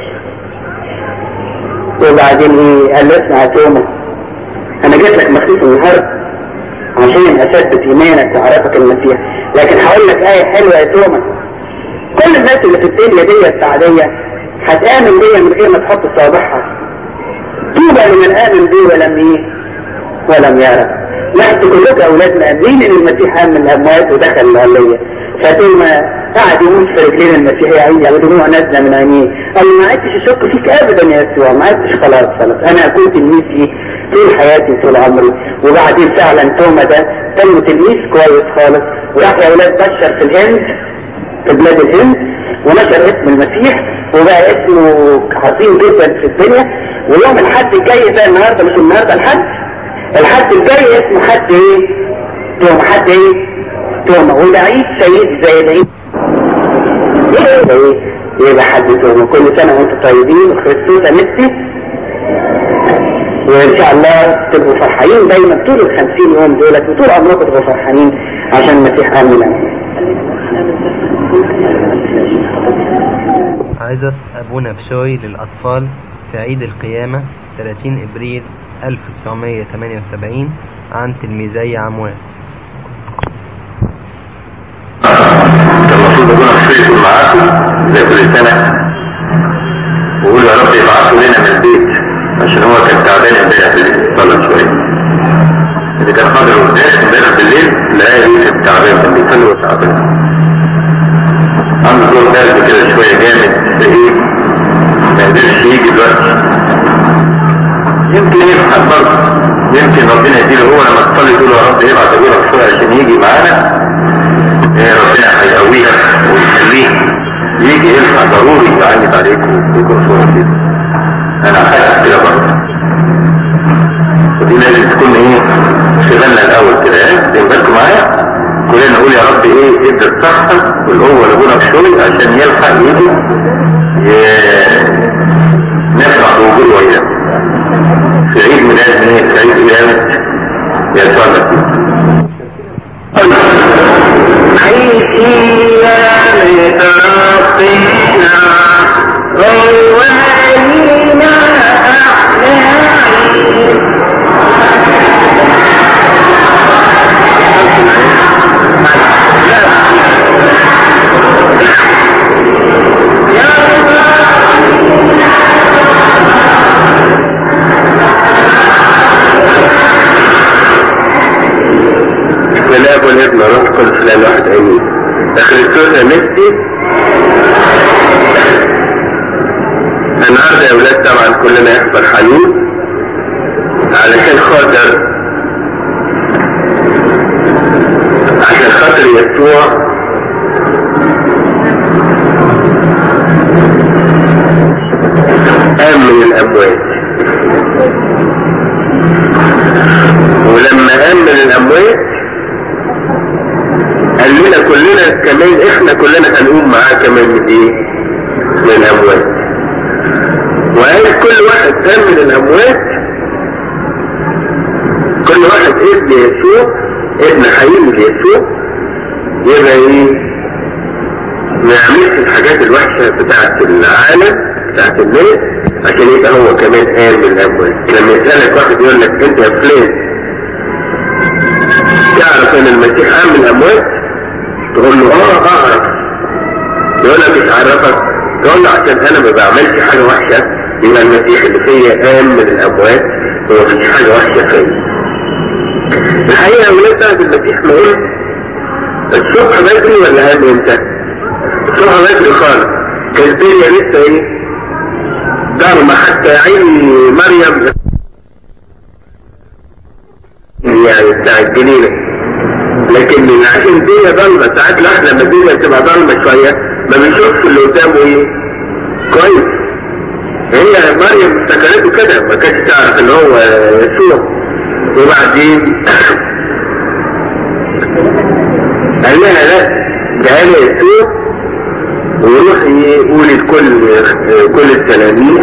وبعدين ايه؟ قال له اسمع يا توما انا جيت لك مخصوص النهارده عشان اثبت ايمانك وعرفك المسيح. لكن هقول لك ايه حلوه يا توما. كل الناس اللي في الدنيا دي السعديه هتامن بيا من غير ما تحط صوابعها. طوبى لمن امن بي ولم ايه ولم يرى. نحن كلكم اولاد مآمنين ان المسيح قام من الاموات ودخل العلية. فتوما قعد يموت في رجلين المسيح يا عيني ودموع نازله من عينيه. قال له ما عدتش اشك فيك ابدا يا يسوع ما عدتش خلاص خلاص انا كنت تلميذ فيه طول حياتي طول عمري. وبعدين فعلا توما ده كان تلميذ كويس خالص وراح يا اولاد بشر في الهند في بلاد الهند ونشر اسم المسيح وبقى اسمه عظيم جدا في الدنيا. ويوم الحد الجاي ده النهارده مش النهارده الحد الحد الجاي اسمه حد ايه؟ توما. حد ايه؟ توما. وده عيد سيد زي العيد ايه؟ يبقى حد توما. كل سنة وانتم طيبين وخريستوس امسي وان شاء الله تبقوا فرحانين دايما طول الخمسين يوم دولت وطول عمركم تبقوا فرحانين عشان المسيح قام من الاموات.
عزف ابونا بشوي للاطفال في عيد القيامة ثلاثين ابريل ألف وتسعمائة وثمانية وسبعين عن تلميذي عموان.
كان المفروض ابونا بشوي يكون معاكم زي كل سنة وقولوا يا رب يبعثوا لنا من البيت عشان هو كان تعبان امبارح بالليل صلى شوية. اللي كان حاضر قداس امبارح بالليل لقاه يوسف تعبان كان بيصلي وهو تعبان. عنده دور برد كده شوية جامد ايه ما قدرش يجي دلوقتي. يمكن يفحص برضه يمكن ربنا يديله هو لما تصلي تقول يا رب يبعت ابونا بشوي عشان يجي معانا ربنا هيقويها ويخليه يجي يلحق ضروري يتعلم عليكم ويكون صورة كده. انا حاسس كده برضه ودي لازم تكون ايه شغلنا الاول كده ايه دين بالكم معايا كلنا نقول يا رب ايه ادى الصحة والقوة لابونا بشوي عشان يلحق يجي نفرح بوجود وياه في عيد ميلاد ايه في عيد قيامة يسوع المسيح.
عيد قيامة ربنا ويولينا أحلى عيد
والابن روح القدس لا الواحد امين. اخريستوس نفسي النهارده يا اولاد طبعا كلنا يحضر حلول علشان خاطر عشان خاطر يسوع قام من الاموات. ولما قام من الاموات قال لنا كلنا كمان احنا كلنا هنقوم معاه كمان من ايه؟ من الاموات. وقال كل واحد قام من الاموات، كل واحد ابن يسوع ابن حقيقي ليسوع يبقى ايه؟ ما يعملش الحاجات الوحشة بتاعت العالم بتاعت الناس عشان يبقى هو كمان قام من الاموات. لما يسألك واحد يقول لك انت يا فلان تعرف ان المسيح قام من الاموات؟ تقول له اه اعرف. يقول لك مش عرفك؟ تقول له عشان انا ما بعملش حاجة وحشة يبقى المسيح اللي فيا قام من الاموات ومفيش حاجة وحشة فيا. الحقيقة يا ولاد بعد المسيح ما قلت الصبح بدري ولا قام امتى؟ الصبح بدري خالص. كانت الدنيا لسه ايه؟ ضلمة حتى عين مريم يعني بتاع الجنينة. لكن عشان الدنيا ضلمة ساعات الواحد لما الدنيا بتبقى ضلمة شوية ما بنشوفش اللي قدامه ايه؟ كويس. هي مريم افتكرته كده ما كانتش تعرف ان هو يسوع. وبعدين قال لها لا ده انا يسوع، ويروح يقول لكل كل التلاميذ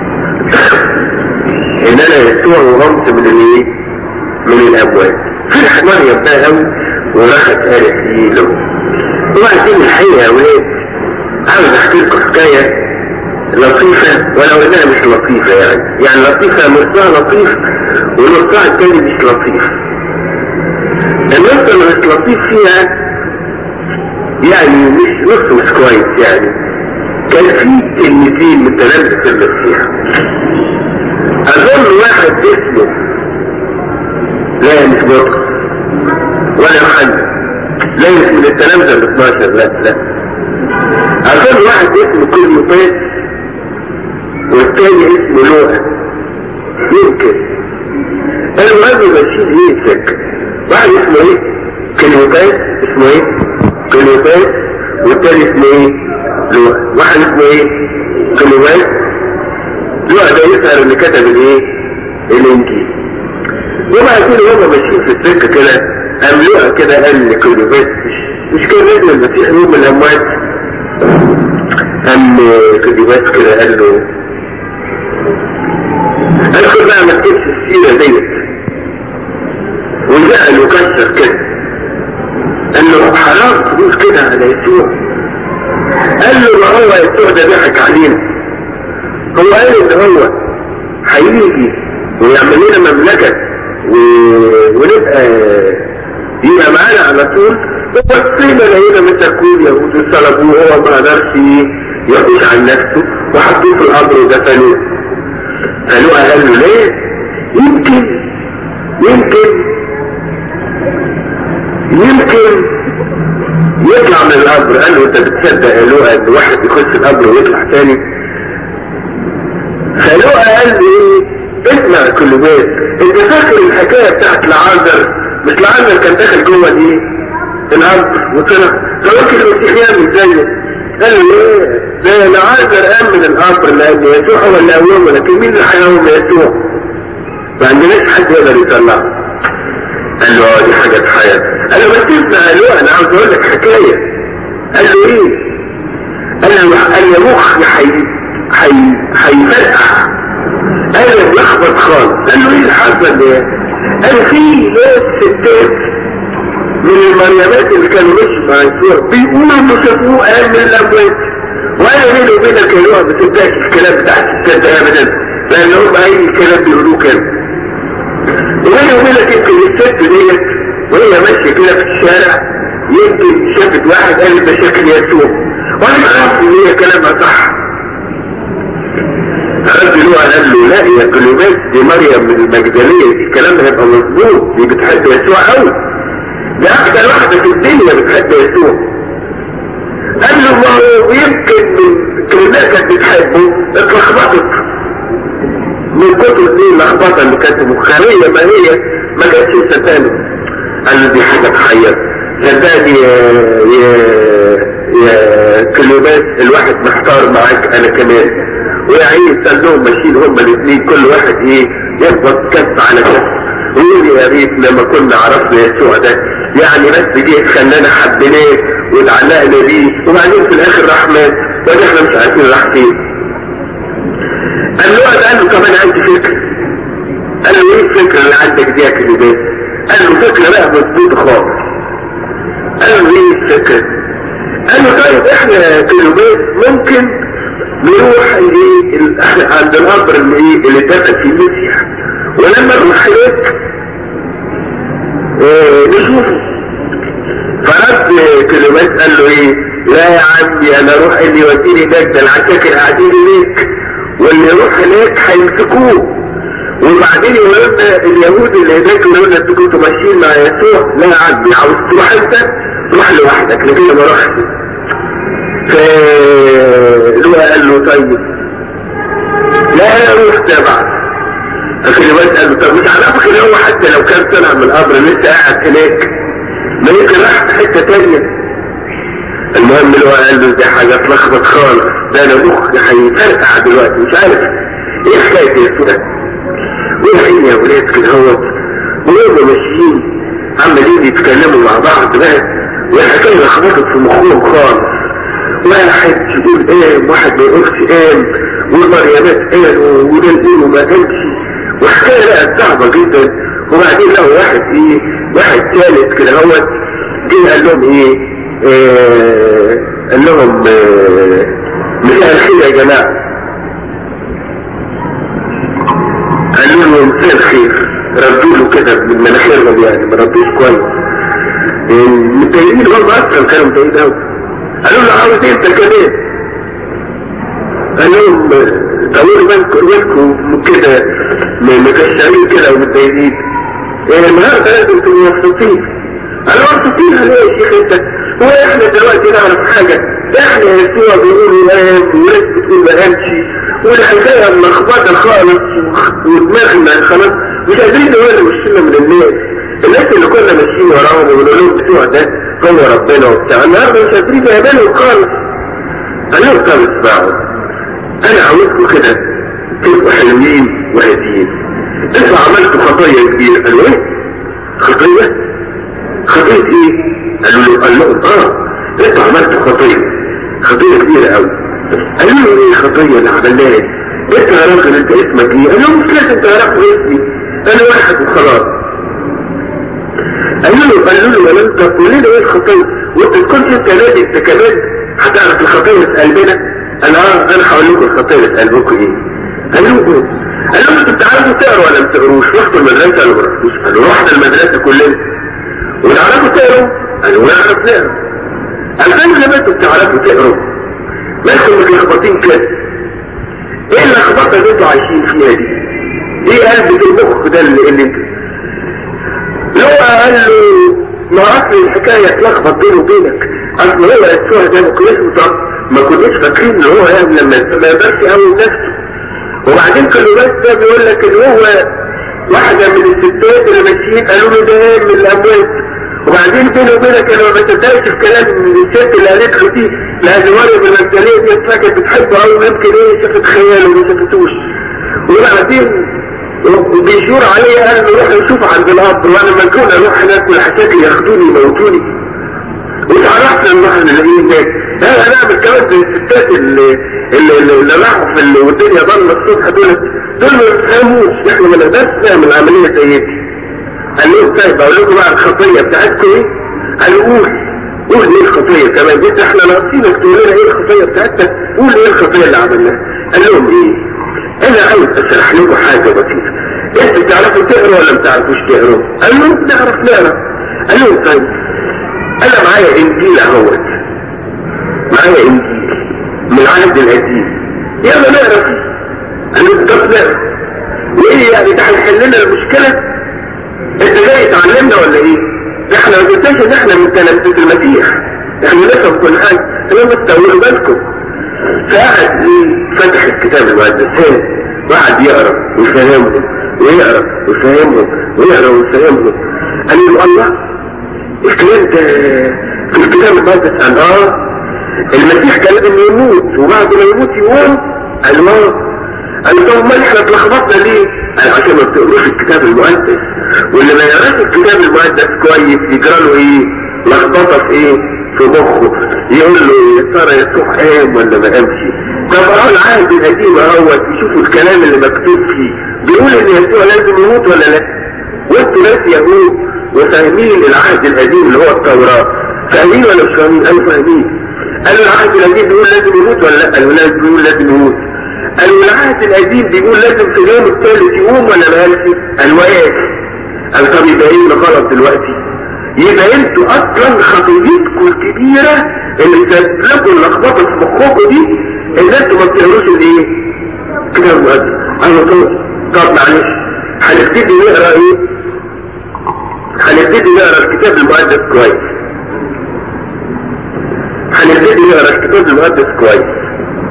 ان انا يسوع وقمت من الايه؟ من الاموات. فرحت مريم بقى قوي وراحت قالت ايه له. وبعدين الحقيقه يا ولاد عاوز احكي لكم حكايه لطيفه ولو انها مش لطيفه يعني يعني لطيفه نصها لطيف ونصها التاني مش لطيف. النص اللي مش لطيف فيها يعني مش نص مش كويس يعني. كان في كلمتين من تلامذة المسيح اظن واحد اسمه لا مش بطرس ولا يوحنا، لا من التلامذة ال اثناشر لا لا اظن واحد اسمه كليوباس والتاني اسمه لوقا يمكن. انا المهم بشيل ايه السكة. واحد اسمه ايه؟ كليوباس اسمه ايه؟ كليوباس والتاني اسمه ايه؟ لوقا. واحد اسمه ايه؟ كليوباس. لوقا ده يسأل اللي كتب الايه؟ الانجيل. وبعد كده هما ماشيين في السكة كده قام لوقا كده قال لكليوباس مش كان نزل المسيح يوم من الاموات؟ قام كليوباس كده قال له قال خد بقى ما تجيبش السيرة ديت. وزعل وكسر كده قال له حرام تقول كده على يسوع. قال له ما هو يسوع ده ضحك علينا. هو قال ان هو هيجي ويعمل لنا مملكة و... ونبقى يبقى معانا على طول. وبصينا لقينا مسكوه يهود صلبوه وهو ما قدرش يحوش عن نفسه وحطوه في القبر ودفنوه. فلوقا قال له ليه؟ يمكن يمكن يمكن يطلع من القبر. قال له انت بتصدق يا لوقا ان واحد يخش القبر ويطلع تاني؟ فلوقا قال له ايه؟ اسمع كليوباس، انت فاكر الحكايه بتاعت لعازر؟ مش لعازر كان داخل جوه الايه؟ القبر وطلع. فممكن المسيح يعمل زيه. قال له ايه؟ ده لعازر قام من القبر لان يسوع هو اللي قومه، لكن مين اللي هيقوم يسوع؟ ما عندناش حد يقدر يطلعه. قال له اه دي حاجة حياة. قال له بس اسمع يا لوقا انا عاوز اقول لك حكاية. قال له ايه؟ قال له قال له مخي هيفرقع. قال له لخبط خالص. قال له ايه اللي حصل ده؟ قال في ناس ستات من المريمات اللي كانوا ماشيين مع يسوع بيقولوا انه شافوه قام من الاموات. وانا بيني وبينك يا لوقا ما تصدقش الكلام بتاع الستات ده ابدا، لان هم اي كلام بيقولوه كده. وبيني وبينك يمكن الست ديت وهي ماشيه كده في الشارع يمكن شافت واحد قال ده شكل يسوع، وانا ما اعرفش ان هي كلامها صح. رد لوقا قال له لا يا كليوباس دي مريم من المجدليه، الكلام هيبقى مظبوط، دي بتحب يسوع قوي. ده اكتر واحدة في الدنيا بتحب يسوع. قال له ما هو يمكن من كلمات كانت بتحبه اتلخبطت من كتر دي اللخبطة اللي كانت مخارية ما هي ما كانتش ستانه. قال له دي حاجة تحير صدقني يا يا يا كلمات الواحد محتار معاك انا كمان. ويا عيني استنوهم ماشيين هما الاثنين كل واحد ايه يخبط كف على كف ويقول يا ريت لما كنا عرفنا يسوع ده يعني بس جه خلانا حبيناه واتعلقنا بيه وبعدين في الاخر راح مات وده احنا مش عارفين راح فين. قال له قال له طب انا عندي فكره. قال له ايه الفكره اللي عندك دي يا كلمات؟ قال له فكره بقى مظبوطه خالص. قال له ايه الفكره؟ قال له طيب احنا كلمات ممكن نروح ايه احنا عند القبر اللي ايه اللي اتدفن فيه المسيح ولما نروح هناك اه نشوفه. فرد كلمات قال له ايه لا يا عمي انا اروح اللي يوديني هناك ده العساكر قاعدين هناك واللي يروح هناك هيمسكوه وبعدين يقولوا لنا اليهود اللي هناك يقولوا لنا انتوا كنتوا ماشيين مع يسوع. لا يا عمي عاوز تروح انت روح لوحدك لكن ما اروحش. فلو قال له طيب لا انا اروح تبعك. فكلمات قال له طب مش عارفك ان هو حتى لو كان طلع من القبر لسه قاعد هناك ما يمكن راح في حته تانيه. المهم اللي هو قال له دي حاجه اتلخبط خالص ده انا مخي هيفرقع دلوقتي مش عارف ايه حكايه يسوع. ويا يا ولاد كده اهوت وهم ماشيين عمالين يتكلموا مع بعض بقى والحكايه لخبطت في مخهم خالص. واحد يقول قام واحد ما يقولش قام والمريمات قالوا وده يقولوا ما قامش وحكايه بقت صعبه جدا. وبعدين لقوا واحد ايه واحد ثالث كده اهوت جه قال لهم ايه آه قال لهم آه مساء الخير يا جماعه. قالوا له مساء الخير ردوا له كده من مناخيرهم يعني ما ردوش كويس متضايقين هم اصلا كانوا متضايقين قوي. قالوا له عاوز ايه انت كمان؟ قال لهم طولوا بالكم كده مكشرين كده ومتضايقين النهارده لازم تبقوا مبسوطين. قالوا مبسوطين ليه يا شيخ انت؟ هو احنا دلوقتي نعرف حاجه؟ احنا يسوع بيقولوا قام وناس بتقول ما قامش والحكايه ملخبطه خالص ودماغنا خلاص مش قادرين نقول وشنا من الناس. الناس اللي كنا ماشيين وراهم وبنقول لهم يسوع ده هو ربنا وبتاع النهارده مش قادرين يقبلوا خالص. قال لهم طب اسمعوا انا عاوزكم كده تبقوا حلوين وهاديين. انتوا عملتوا خطايا كبيره. قالوا ايه؟ خطيه؟ خطيه ايه؟ قالوا له قال لهم اه انتوا عملتوا خطيه خطيه كبيره قوي. قالوا له ايه الخطيه اللي عملناها؟ انت يا راجل انت اسمك ايه؟ قال لهم مش لازم تعرفوا اسمي انا واحد وخلاص. قالوا له قالوا له ولا انت قول لنا ايه الخطيه وانت تكونش انت نادي انت كمان هتعرف الخطيه في قلبنا. انا انا هقول لكم الخطيه في قلبكم ايه. قالوا له ايه؟ قالوا له انتوا بتعرفوا تقروا ولا ما بتقروش؟ رحتوا المدرسه ولا ما رحتوش؟ قالوا رحنا المدرسه كلنا. ونعرفوا تقروا؟ قالوا نعرف نقرا. قالوا لما انتوا بتعرفوا تقروا مالكم متلخبطين كده؟ ايه اللخبطه اللي انتوا عايشين فيها دي؟ ايه قلب المخ ده اللي, اللي انتوا لو قال له ما اصل الحكايه اتلخبط بينه وبينك اصل هو يسوع ده ما كناش طب ما كناش فاكرين ان هو يعني لما ما يقدرش يقوم نفسه. وبعدين كانوا بس بيقول لك ان هو واحده من الستات اللي ماشيين قالوا له ده من الاموات. وبعدين بينه وبينك انا ما بصدقش في كلام الست اللي قالت له دي لان مريم المثاليه دي كانت بتحبه قوي يمكن ايه شافت خياله وما شافتوش. وبعدين بيشور عليه قال له روح نشوف عند القبر وانا مجنون اروح هناك والعساكر ياخدوني يموتوني. وتعرفنا ان احنا نلاقيه هناك. انا هنعمل كمان زي الستات اللي اللي, اللي راحوا في والدنيا ضلمه الصبح دول دول ما بيفهموش احنا ما نقدرش نعمل عمليه زي دي. قال لهم طيب اقول لكم بقى الخطيه بتاعتكم ايه؟ قالوا قول قول ايه الخطيه كمان دي احنا ناقصينك تقول لنا ايه الخطيه بتاعتك قول ايه الخطيه اللي عملناها. قال لهم ايه؟ انا عاوز اشرح لكم حاجه بسيطه. انتوا بتعرفوا تقروا ولا ما بتعرفوش تقروا؟ قال لهم نعرف نقرا. قال لهم طيب انا معايا انجيل اهوت معايا انجيل من العهد القديم يلا نقرا فيه. قال لهم طب نقرا. وايه يعني ده هيحل لنا المشكله؟ انت جاي تعلمنا ولا ايه؟ احنا ما بننساش ان احنا من تلامذة المسيح، احنا نفهم كل حاجة، احنا بس تقولوا بالكم. فقعد فتح الكتاب المقدس وقعد يقرا ويفهمهم ويقرا ويفهمهم ويقرا ويفهمهم. قال له الله الكلام ده في الكتاب المقدس؟ قال اه المسيح كان لازم يموت وبعد ما يموت يقوم. قال اه. قال طب ما احنا اتلخبطنا ليه؟ قال عشان ما بتقروش الكتاب المقدس، واللي ما يقراش الكتاب المقدس كويس يجرى له ايه؟ لخبطه في ايه؟ في مخه، يقول له يا ترى يسوع قام ولا ما قامش. طب اهو العهد القديم اهوت يشوفوا الكلام اللي مكتوب فيه بيقول ان يسوع لازم يموت ولا لا؟ وانتوا ناس يهود وفاهمين العهد القديم اللي هو التوراه، فاهمين ولا مش فاهمين؟ قالوا فاهمين. قالوا العهد القديم بيقول لازم يموت ولا لا؟ قالوا لازم بيقول لازم يموت. قالوا العهد القديم بيقول لازم في اليوم الثالث يقوم ولا ما قالش؟ قالوا ايه؟ قال طب يبقى ايه اللي غلط دلوقتي؟ يبقى انتوا اصلا خطيتكم الكبيره اللي سبب لكم اللخبطه في مخكم دي ان انتوا ما بتقروش الايه؟ كتاب المقدس. قالوا طب طب معلش هنبتدي نقرا ايه؟ هنبتدي نقرا الكتاب المقدس كويس. هنبتدي نقرا الكتاب المقدس كويس.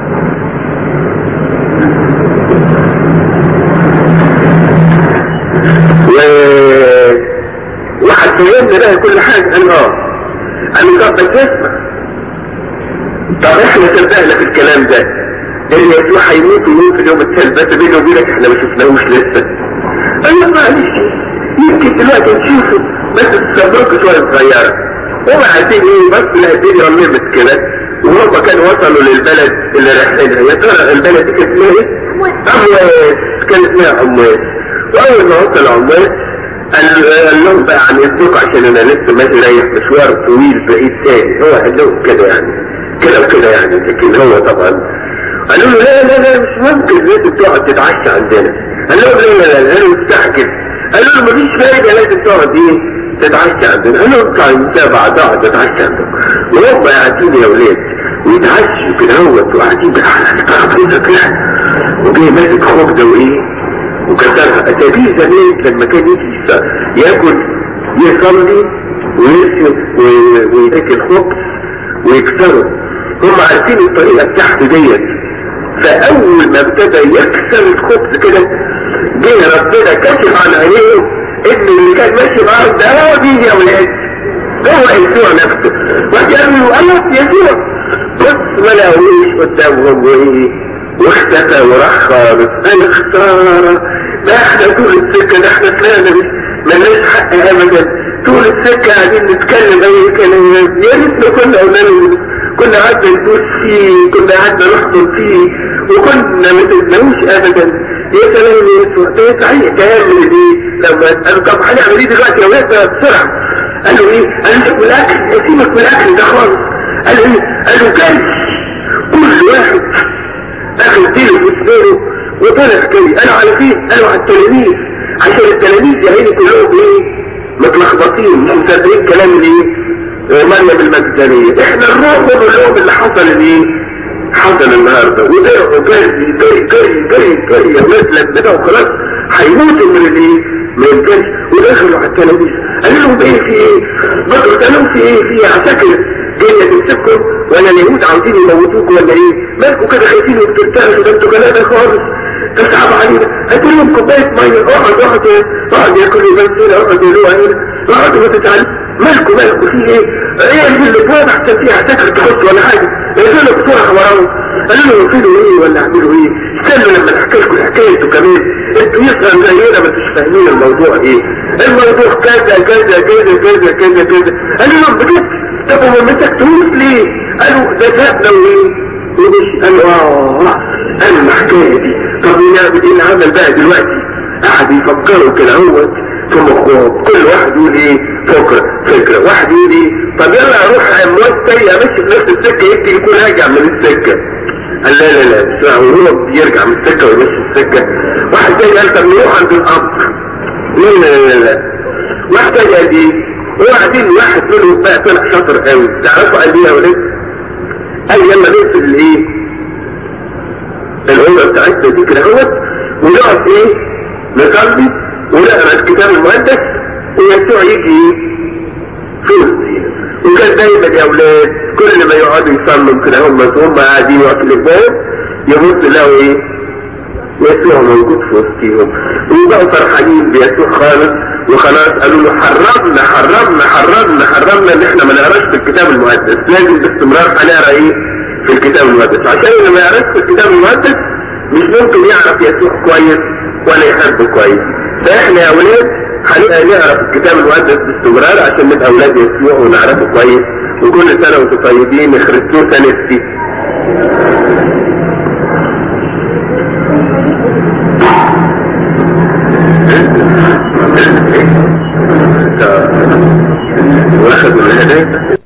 و واحد فهمنا بقى كل حاجة. قال اه. قال طب بس اسمع، طب احنا صدقنا في الكلام ده ان يسوع هيموت ويموت في اليوم الثالث، بس بيني وبينك احنا ما شفناهوش لسه. قال له معلش يمكن دلوقتي نشوفه بس تصبركوا شويه صغيره. وبعدين ايه بس لا الدنيا رممت كده وهم كانوا وصلوا للبلد اللي رايحينها. يا ترى البلد دي كانت اسمها ايه؟ عمواس. كانت اسمها عمواس. واول ما وصل عمواس قال لهم بقى عن اذنكم عشان انا لسه ماشي رايح مشوار طويل بعيد تاني. هو قال لهم كده يعني كده وكده يعني، لكن هو طبعا قالوا له لا لا لا مش ممكن لازم تقعد تتعشى عندنا. قال لهم لا لا لا انا مستعجل. قالوا له مفيش فايده لازم تقعد ايه تتعشى عندنا. قال لهم طيب متابعه تقعد تتعشى عندكم. وهم قاعدين يا ولاد ويتعشوا كده اهوت وقاعدين بقى على الترابيزه كده وجاي ماسك خبزه وايه وكسرها. اتاريه زمان لما كان يجي ياكل يصلي ويرسم ويتاكل خبز ويكسره. هم عارفين الطريقه بتاعته ديت. فاول ما ابتدى يكسر الخبز كده جه ربنا كشف عن عينيه ان اللي كان ماشي معاهم ده هو مين يا ولاد؟ هو يسوع نفسه. وقال له الله يسوع بص ما لاقوش قدامهم وايه واختفى وراح خالص. قال خساره ده احنا طول السكه ده احنا طلعنا مالناش حق ابدا. طول السكه قاعدين نتكلم اي كلام يا ريتنا كنا قلنا له كنا قعدنا ندوس فيه كنا قعدنا نحضن فيه وكنا ما تزنوش ابدا. يا سلام يا يسوع ده صحيح كلام دي. لما قالوا طب هنعمل ايه دلوقتي يا ولاد بسرعه؟ قالوا ايه؟ قالوا سيبك من الاكل سيبك من الاكل ده خالص. قالوا ايه؟ قالوا كلب كل واحد اخذ ديله في سنينه وطلع كلي. قالوا على فين؟ قالوا على التلاميذ عشان التلاميذ يا عيني كلهم ايه متلخبطين مش مصدقين كلام الايه مريم المجدليه. احنا نروح ونقول لهم اللي حصل الايه حصل النهارده ودرعوا جري جري جري جري جري يا ولاد لما ده وخلاص هيموتوا من الايه من الجري. ودخلوا على التلاميذ قالوا لهم ايه في ايه؟ بدروا قالوا في ايه في عساكر جايه تمسككم ولا اليهود عاوزين يموتوكم ولا ايه؟ مالكوا كده خايفين وبترتعشوا ده انتوا جلاده خالص تصعب علينا. هاتوا لهم كوبايه ميه اقعد اقعد اقعد ياكلوا بنزين اقعد يقولوا هنا اقعدوا ما تتعلموا مالكوا مالكوا في ايه؟ ايه اللي فاضح احسن فيه عساكر تخش ولا حاجه؟ يقولوا بسرعه وراهم. قالوا لهم يقولوا ايه ولا اعملوا ايه؟ استنوا لما نحكي لكم الحكايه انتوا كمان انتوا يسأل زينا ما انتوش فاهمين الموضوع ايه؟ الموضوع كذا كذا كذا كذا كذا كذا. قالوا لهم بجد طب وما مسكتوش ليه؟ قالوا ده ذهبنا وايه؟ ومش قالوا اه قالوا الحكايه دي. طب نعمل ايه العمل بقى دلوقتي؟ قعدوا يفكروا كده اهوت في مخهم كل واحد يقول ايه فكره فكره. واحد يقول ايه طب يلا اروح اموات تاني امشي في نفس السكه يمكن يكون هاجع من السكه. قال لا لا لا مش هو بيرجع من السكه ويمشي السكه. واحد تاني قال طب نروح عند القبر. لا لا لا لا واحد تاني قال ايه وبعدين واحد منهم بقى طلع شاطر قوي. تعرفوا قال ايه يا ولاد؟ قال يلا نقفل الايه العمره بتاعتنا دي كده اهوت ونقعد ايه نصلي ونقرا الكتاب المقدس ويسوع يجي في وسطينا. وكان دايما يا اولاد كل ما يقعدوا يصلوا كده هم هم قاعدين وقت الباب يبصوا يلاقوا ايه؟ يسوع موجود في وسطهم، وبقوا فرحانين بيسوع خالص، وخلاص قالوا له حرمنا حرمنا حرمنا حرمنا ان احنا ما نقراش في الكتاب المقدس، لازم باستمرار هنقرا ايه في الكتاب المقدس، عشان اللي ما يقراش في الكتاب المقدس مش ممكن يعرف يسوع كويس ولا يحبه كويس. فاحنا يا اولاد هنقرا في الكتاب المقدس باستمرار عشان نبقى اولاد يسوع ونعرفه كويس. وكل سنه وانتم طيبين، خريستوس انستي. واخد من الهدايا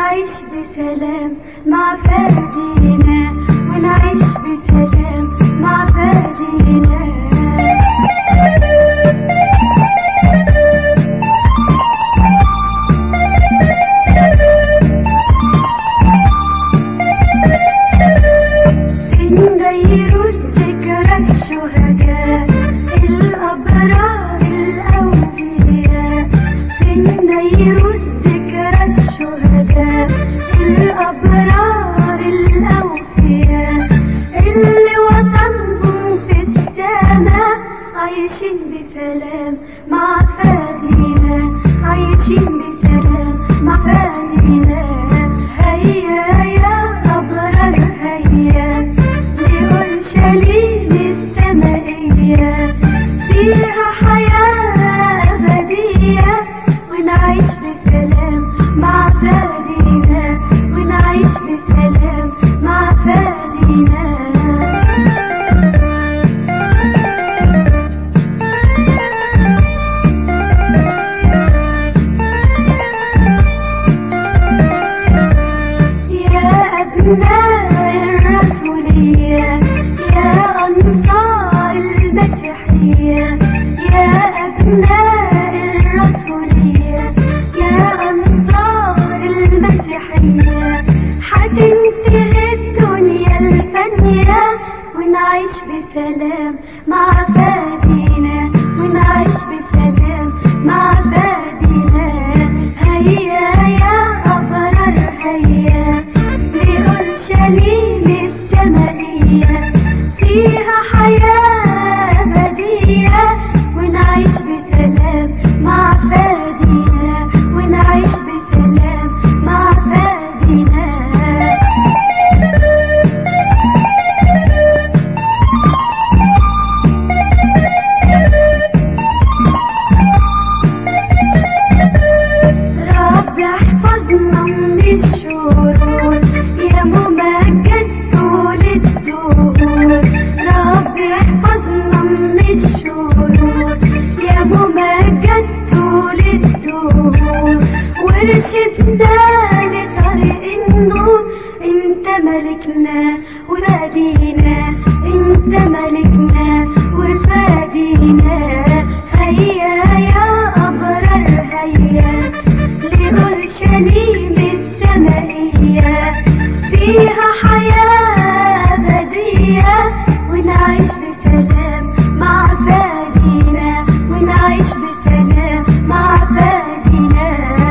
ونعيش بسلام مع فادينا، ونعيش بسلام مع فادينا. نغيروا ذكرى الشهداء الأبرار الأولياء، نغيروا ذكرى الشهداء الأبرار الأوفياء، اللي وطنهم في السماء عايشين بسلام مع فادينا، عايشين بسلام مع فادينا. هيا يا أبرار هيا لأورشليم السمائية، فيها حياة أبدية، ونعيش بسلام مع فادينا، ونعيش بسلام مع فادينا. يا أبناء الرسولية، يا أنصار المسيحية، يا أبناء الرسولية، يا أنصار المسيحية، حتنتهي الدنيا الفانية، ونعيش بسلام مع فادينا، ونعيش بسلام مع فادينا. هيا يا أبرار هيا لأورشليم السمائية، فيها حياة أبدية، ونعيش بسلام مع فادينا، ونعيش بسلام مع فادينا. رب احفظنا من الشرور، يا ممجد طول الدهور. رب احفظنا من الشرور، يا ممجد طول الدهور. وارشدنا لطريق النور، انت ملكنا وفادينا، انت ملكنا وفادينا. هيا يا أبرار هيا لأورشليم السمائية، فيها حياة أبدية، ونعيش بسلام مع فادينا، ونعيش بسلام مع فادينا.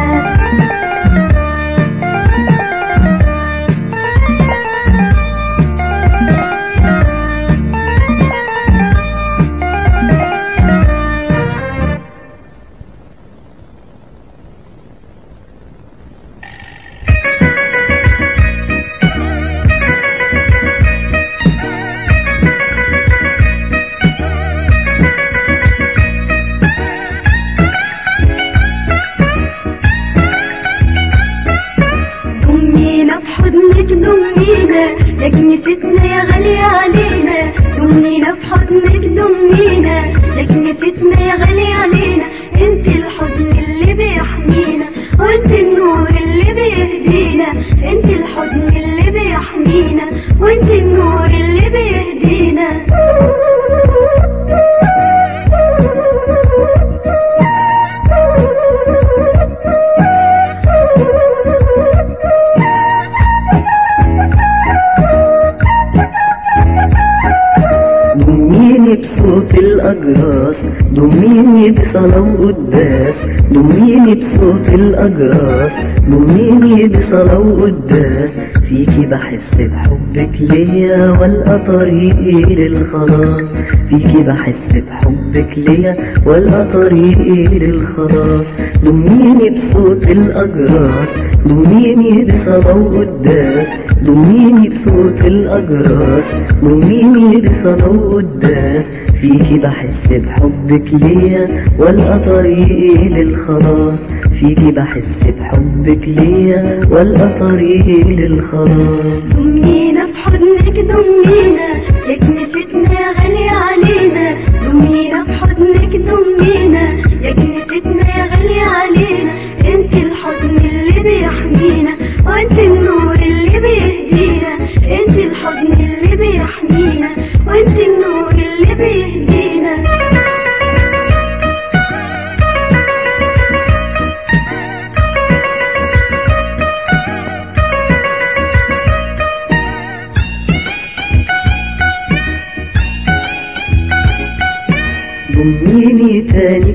ضمينا بحضنك ضمينا، يا كنيستنا يا غالية علينا. ضمينا بحضنك ضمينا، يا كنيستنا يا غالية علينا. انت الحضن اللي بيحمينا، وانت النور اللي بيهدينا. انت الحضن اللي بيحمينا، وانت النور اللي بيهدينا.
ضميني بصوت الأجراس، ضميني بصلاة وقداس. ضميني بصوت الأجراس، ضميني بصلاة وقداس. فيكي بحس بحبك ليا والقى طريقي للخلاص. فيكي بحس بحبك ليا والقى طريقي للخلاص. ضميني بصوت الأجراس، ضميني بصلاة وقداس. ضميني بصوت الأجراس، ضميني بصلاة وقداس. فيكي بحس بحبك ليا والقى طريقي للخلاص. فيكي بحس بحبك ليا والقى طريقي للخلاص.
ضمينا في حضنك ضمينا، يا كنيستنا يا غالية علينا. ضمينا في حضنك ضمينا، يا كنيستنا يا غالية علينا. انت الحضن اللي بيحمينا،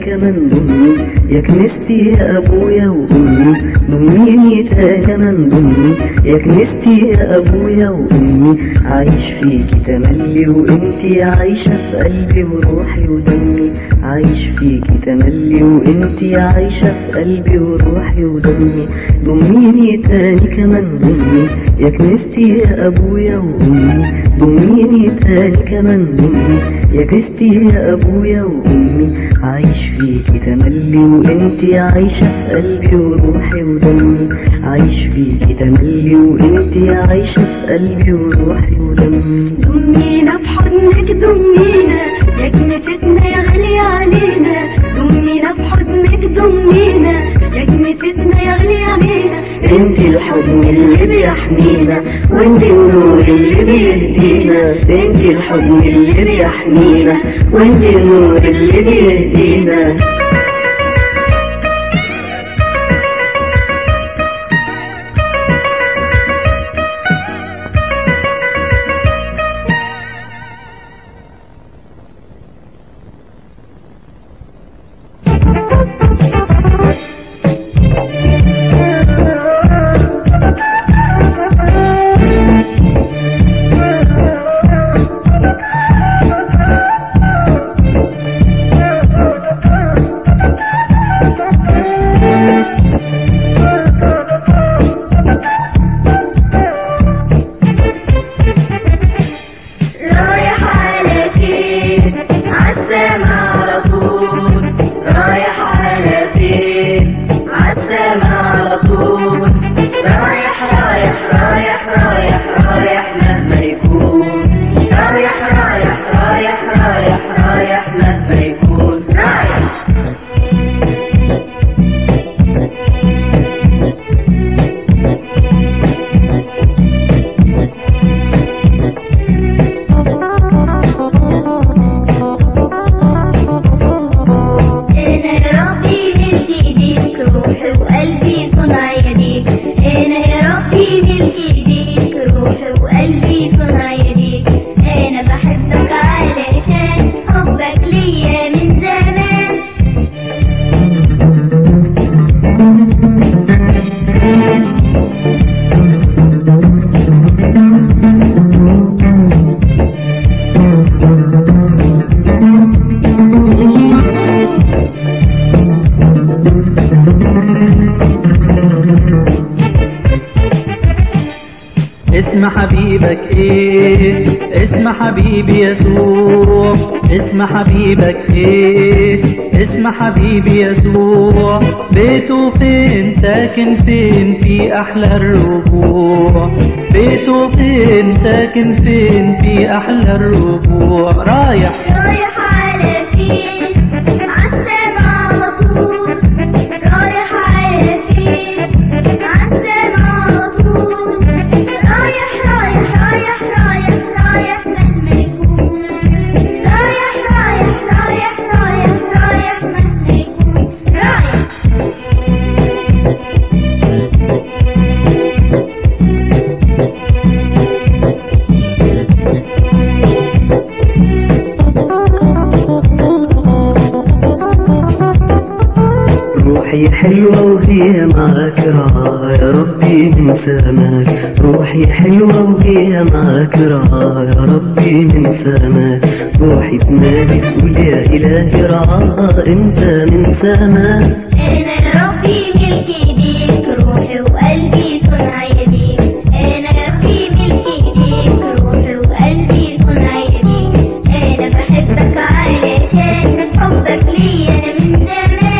كمان ضمني يا كنيستي يا ابويا وامي، ضميني تا كمان ضمني يا كنيستي يا ابويا وامي، عايش فيكي تملي وانتي عايشة في قلبي وروحي ودمي، عايش فيكي تملي وانتي عايشة في قلبي وروحي ودمي، ضميني تاني كمان ضمني يا كنيستي يا ابويا وامي، ضميني تاني كمان ضمني يا كنيستي يا ابويا وامي، عايش فيكي تملي وانتي عايشة في قلبي وروحي ودمي، عايش فيكي تملي وانتي عايشة في قلبي وروحي ودمي.
ضمينا في حضنك ضمينا يا كنيستنا يا غالية علينا، ضمينا في حضنك ضمينا يا كنيستنا يا غالية علينا،
انتي الحضن اللي بيحمينا وانتي النور اللي بيهدينا، انتي الحضن اللي بيحمينا وانتي النور اللي بيهدينا.
اسم حبيبك ايه؟ اسم حبيبي يسوع. اسم حبيبك ايه؟ اسم حبيبي يسوع. بيته فين؟ ساكن فين؟ في احلى الربوع. بيته فين؟ ساكن فين؟ في احلى الربوع. رايح
رايح على فين؟ عالسما على طول. رايح على فين؟ عالسما على طول. رايح رايح رايح رايح رايح مهما يكون. رايح رايح رايح رايح رايح مهما يكون. رايح
روحي حلوة وهي معاك رعاها يا ربي من سماك. روحي حلوة وهي معاك رعاها يا ربي من سماك. روحي تنادي تقول يا إلهي رعاها انت من سماك.
أنا يا ربي ملك ايديك. روحي وقلبي صنع يديك. أنا يا ربي ملك ايديك. روحي وقلبي صنع يديك. أنا بحبك علشان حبك ليا أنا من زمان.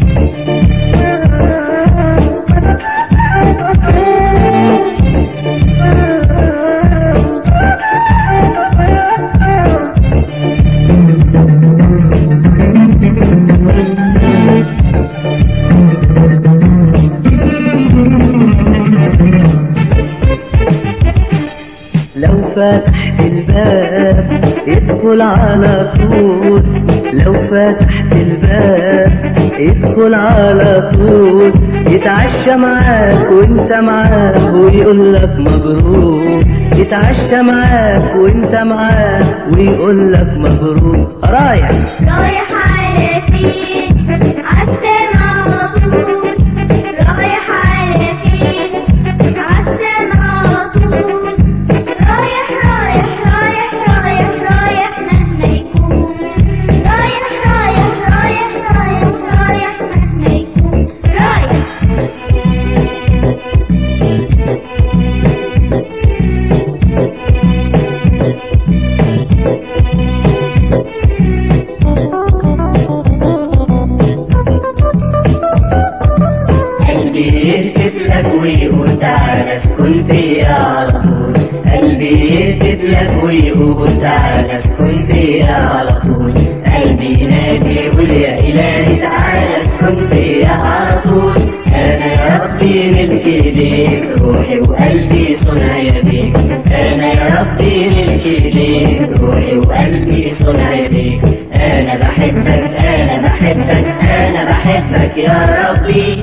لو فتحت الباب ادخل على طول. لو فتحت الباب ادخل على طول. يتعشى معاك وانت معاك ويقول لك مبروك. يتعشى معاك وانت معاك ويقول لك مبروك. رايح
رايح على فين؟
ويقول تعالى اسكن فيا على طول، قلبي يهتف لك ويقول تعالى اسكن فيا على طول، قلبي ينادي يقول يا إلهي تعالى اسكن فيا على طول. أنا يا ربي ملك إيديك، روحي وقلبي صنع يديك، أنا يا ربي ملك إيديك، روحي وقلبي صنع يديك. أنا بحبك أنا بحبك أنا بحبك يا ربي.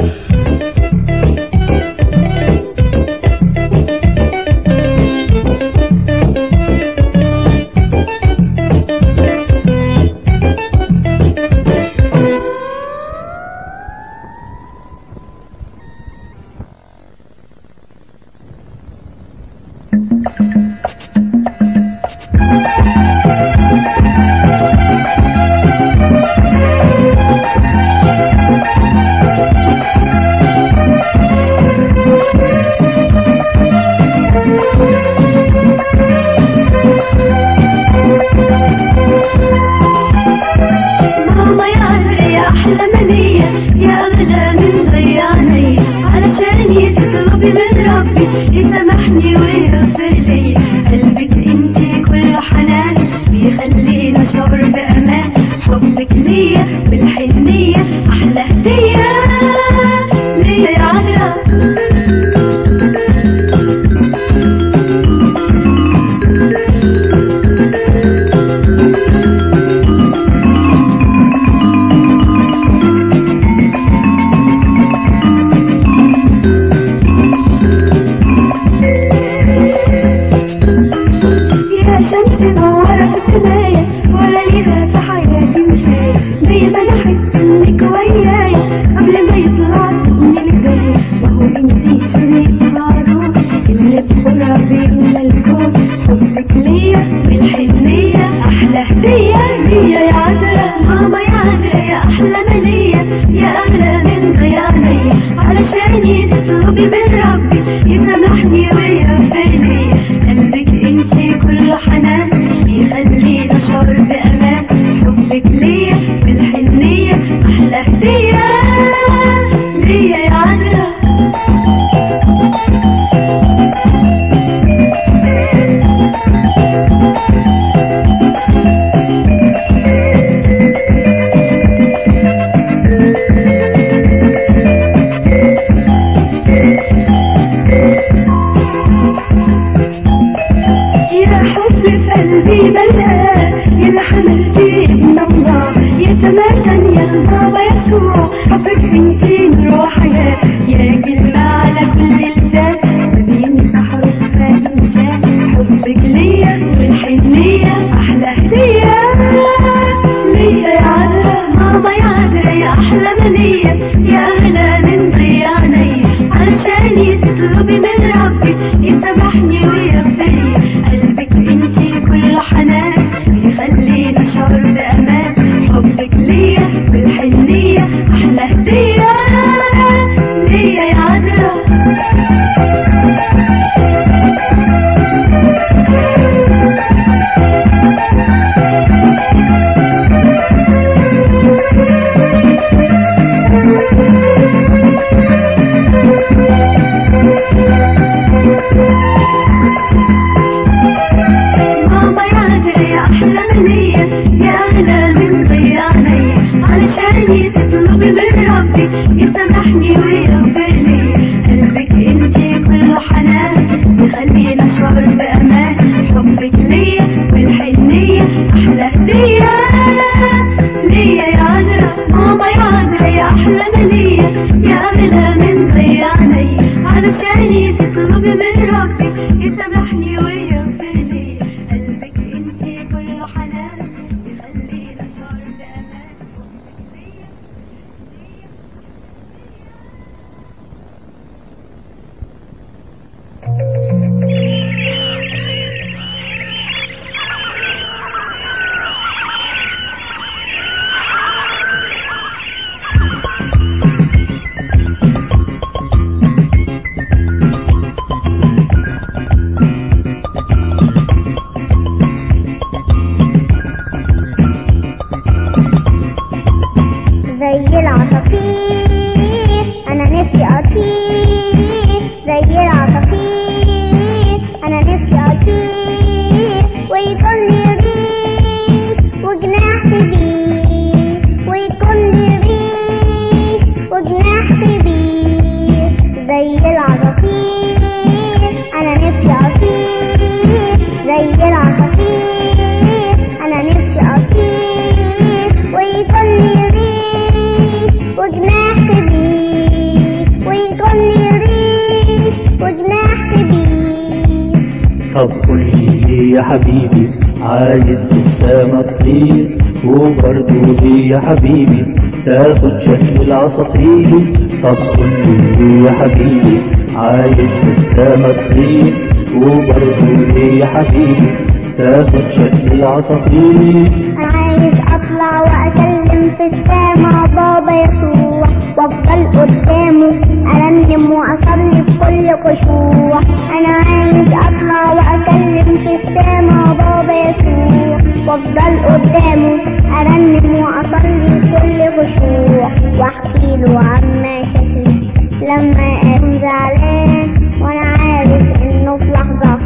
طب قول لي ليه يا حبيبي عايز لسه تطير، وبرضه ليه يا حبيبي تاخد شكل العصافير. طب قول لي ليه يا حبيبي عايز لسه تطير، وبرضه ليه يا حبيبي تاخد شكل العصافير.
عايز اطلع واكلم في السما بابا يسوع، وافضل قدامه ارنم واصلي بكل خشوع. انا عايز اطلع واكلم في السما بابا يسوع، وافضل قدامه ارنم واصلي بكل خشوع. واحكي له عما شافني لما اكون زعلان، وانا عارف انه في لحظه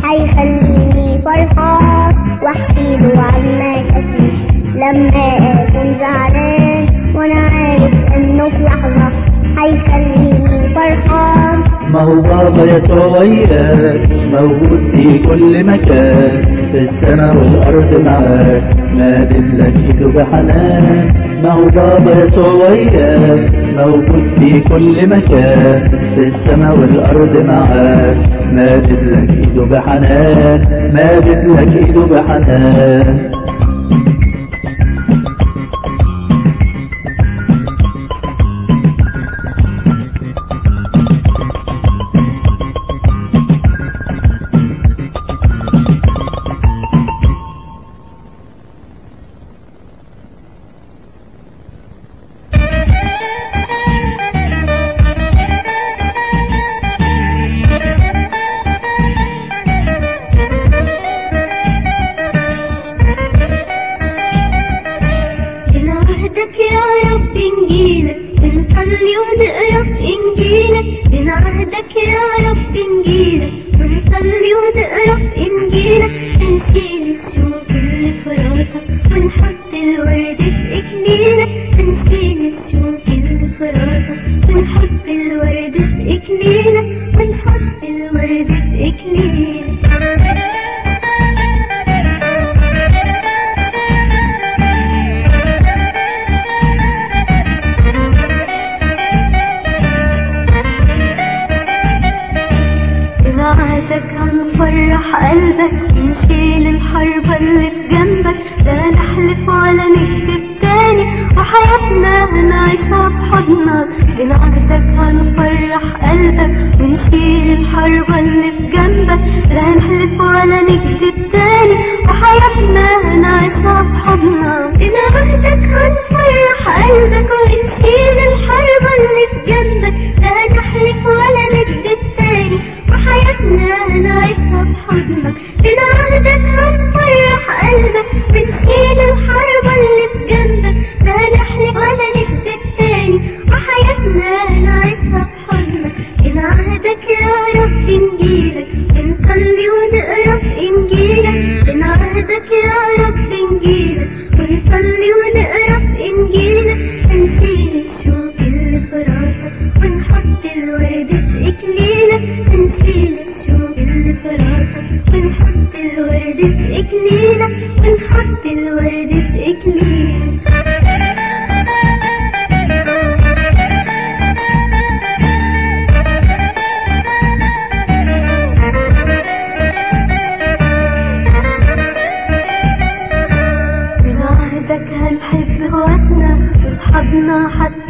هيخليني فرحان. واحكي له عما شافني لما اكون زعلان، وانا عارف انه في لحظه هيخليني فرحان.
ما هو بابا يسوع وياك موجود في كل مكان، في السماء والارض معاك مادد لك ايده بحنان. ما هو بابا يسوع وياك موجود في كل مكان، في السماء والارض معاك مادد لك ايده بحنان، مادد لك ايده بحنان.
هنحب اخواتنا واصحابنا حتى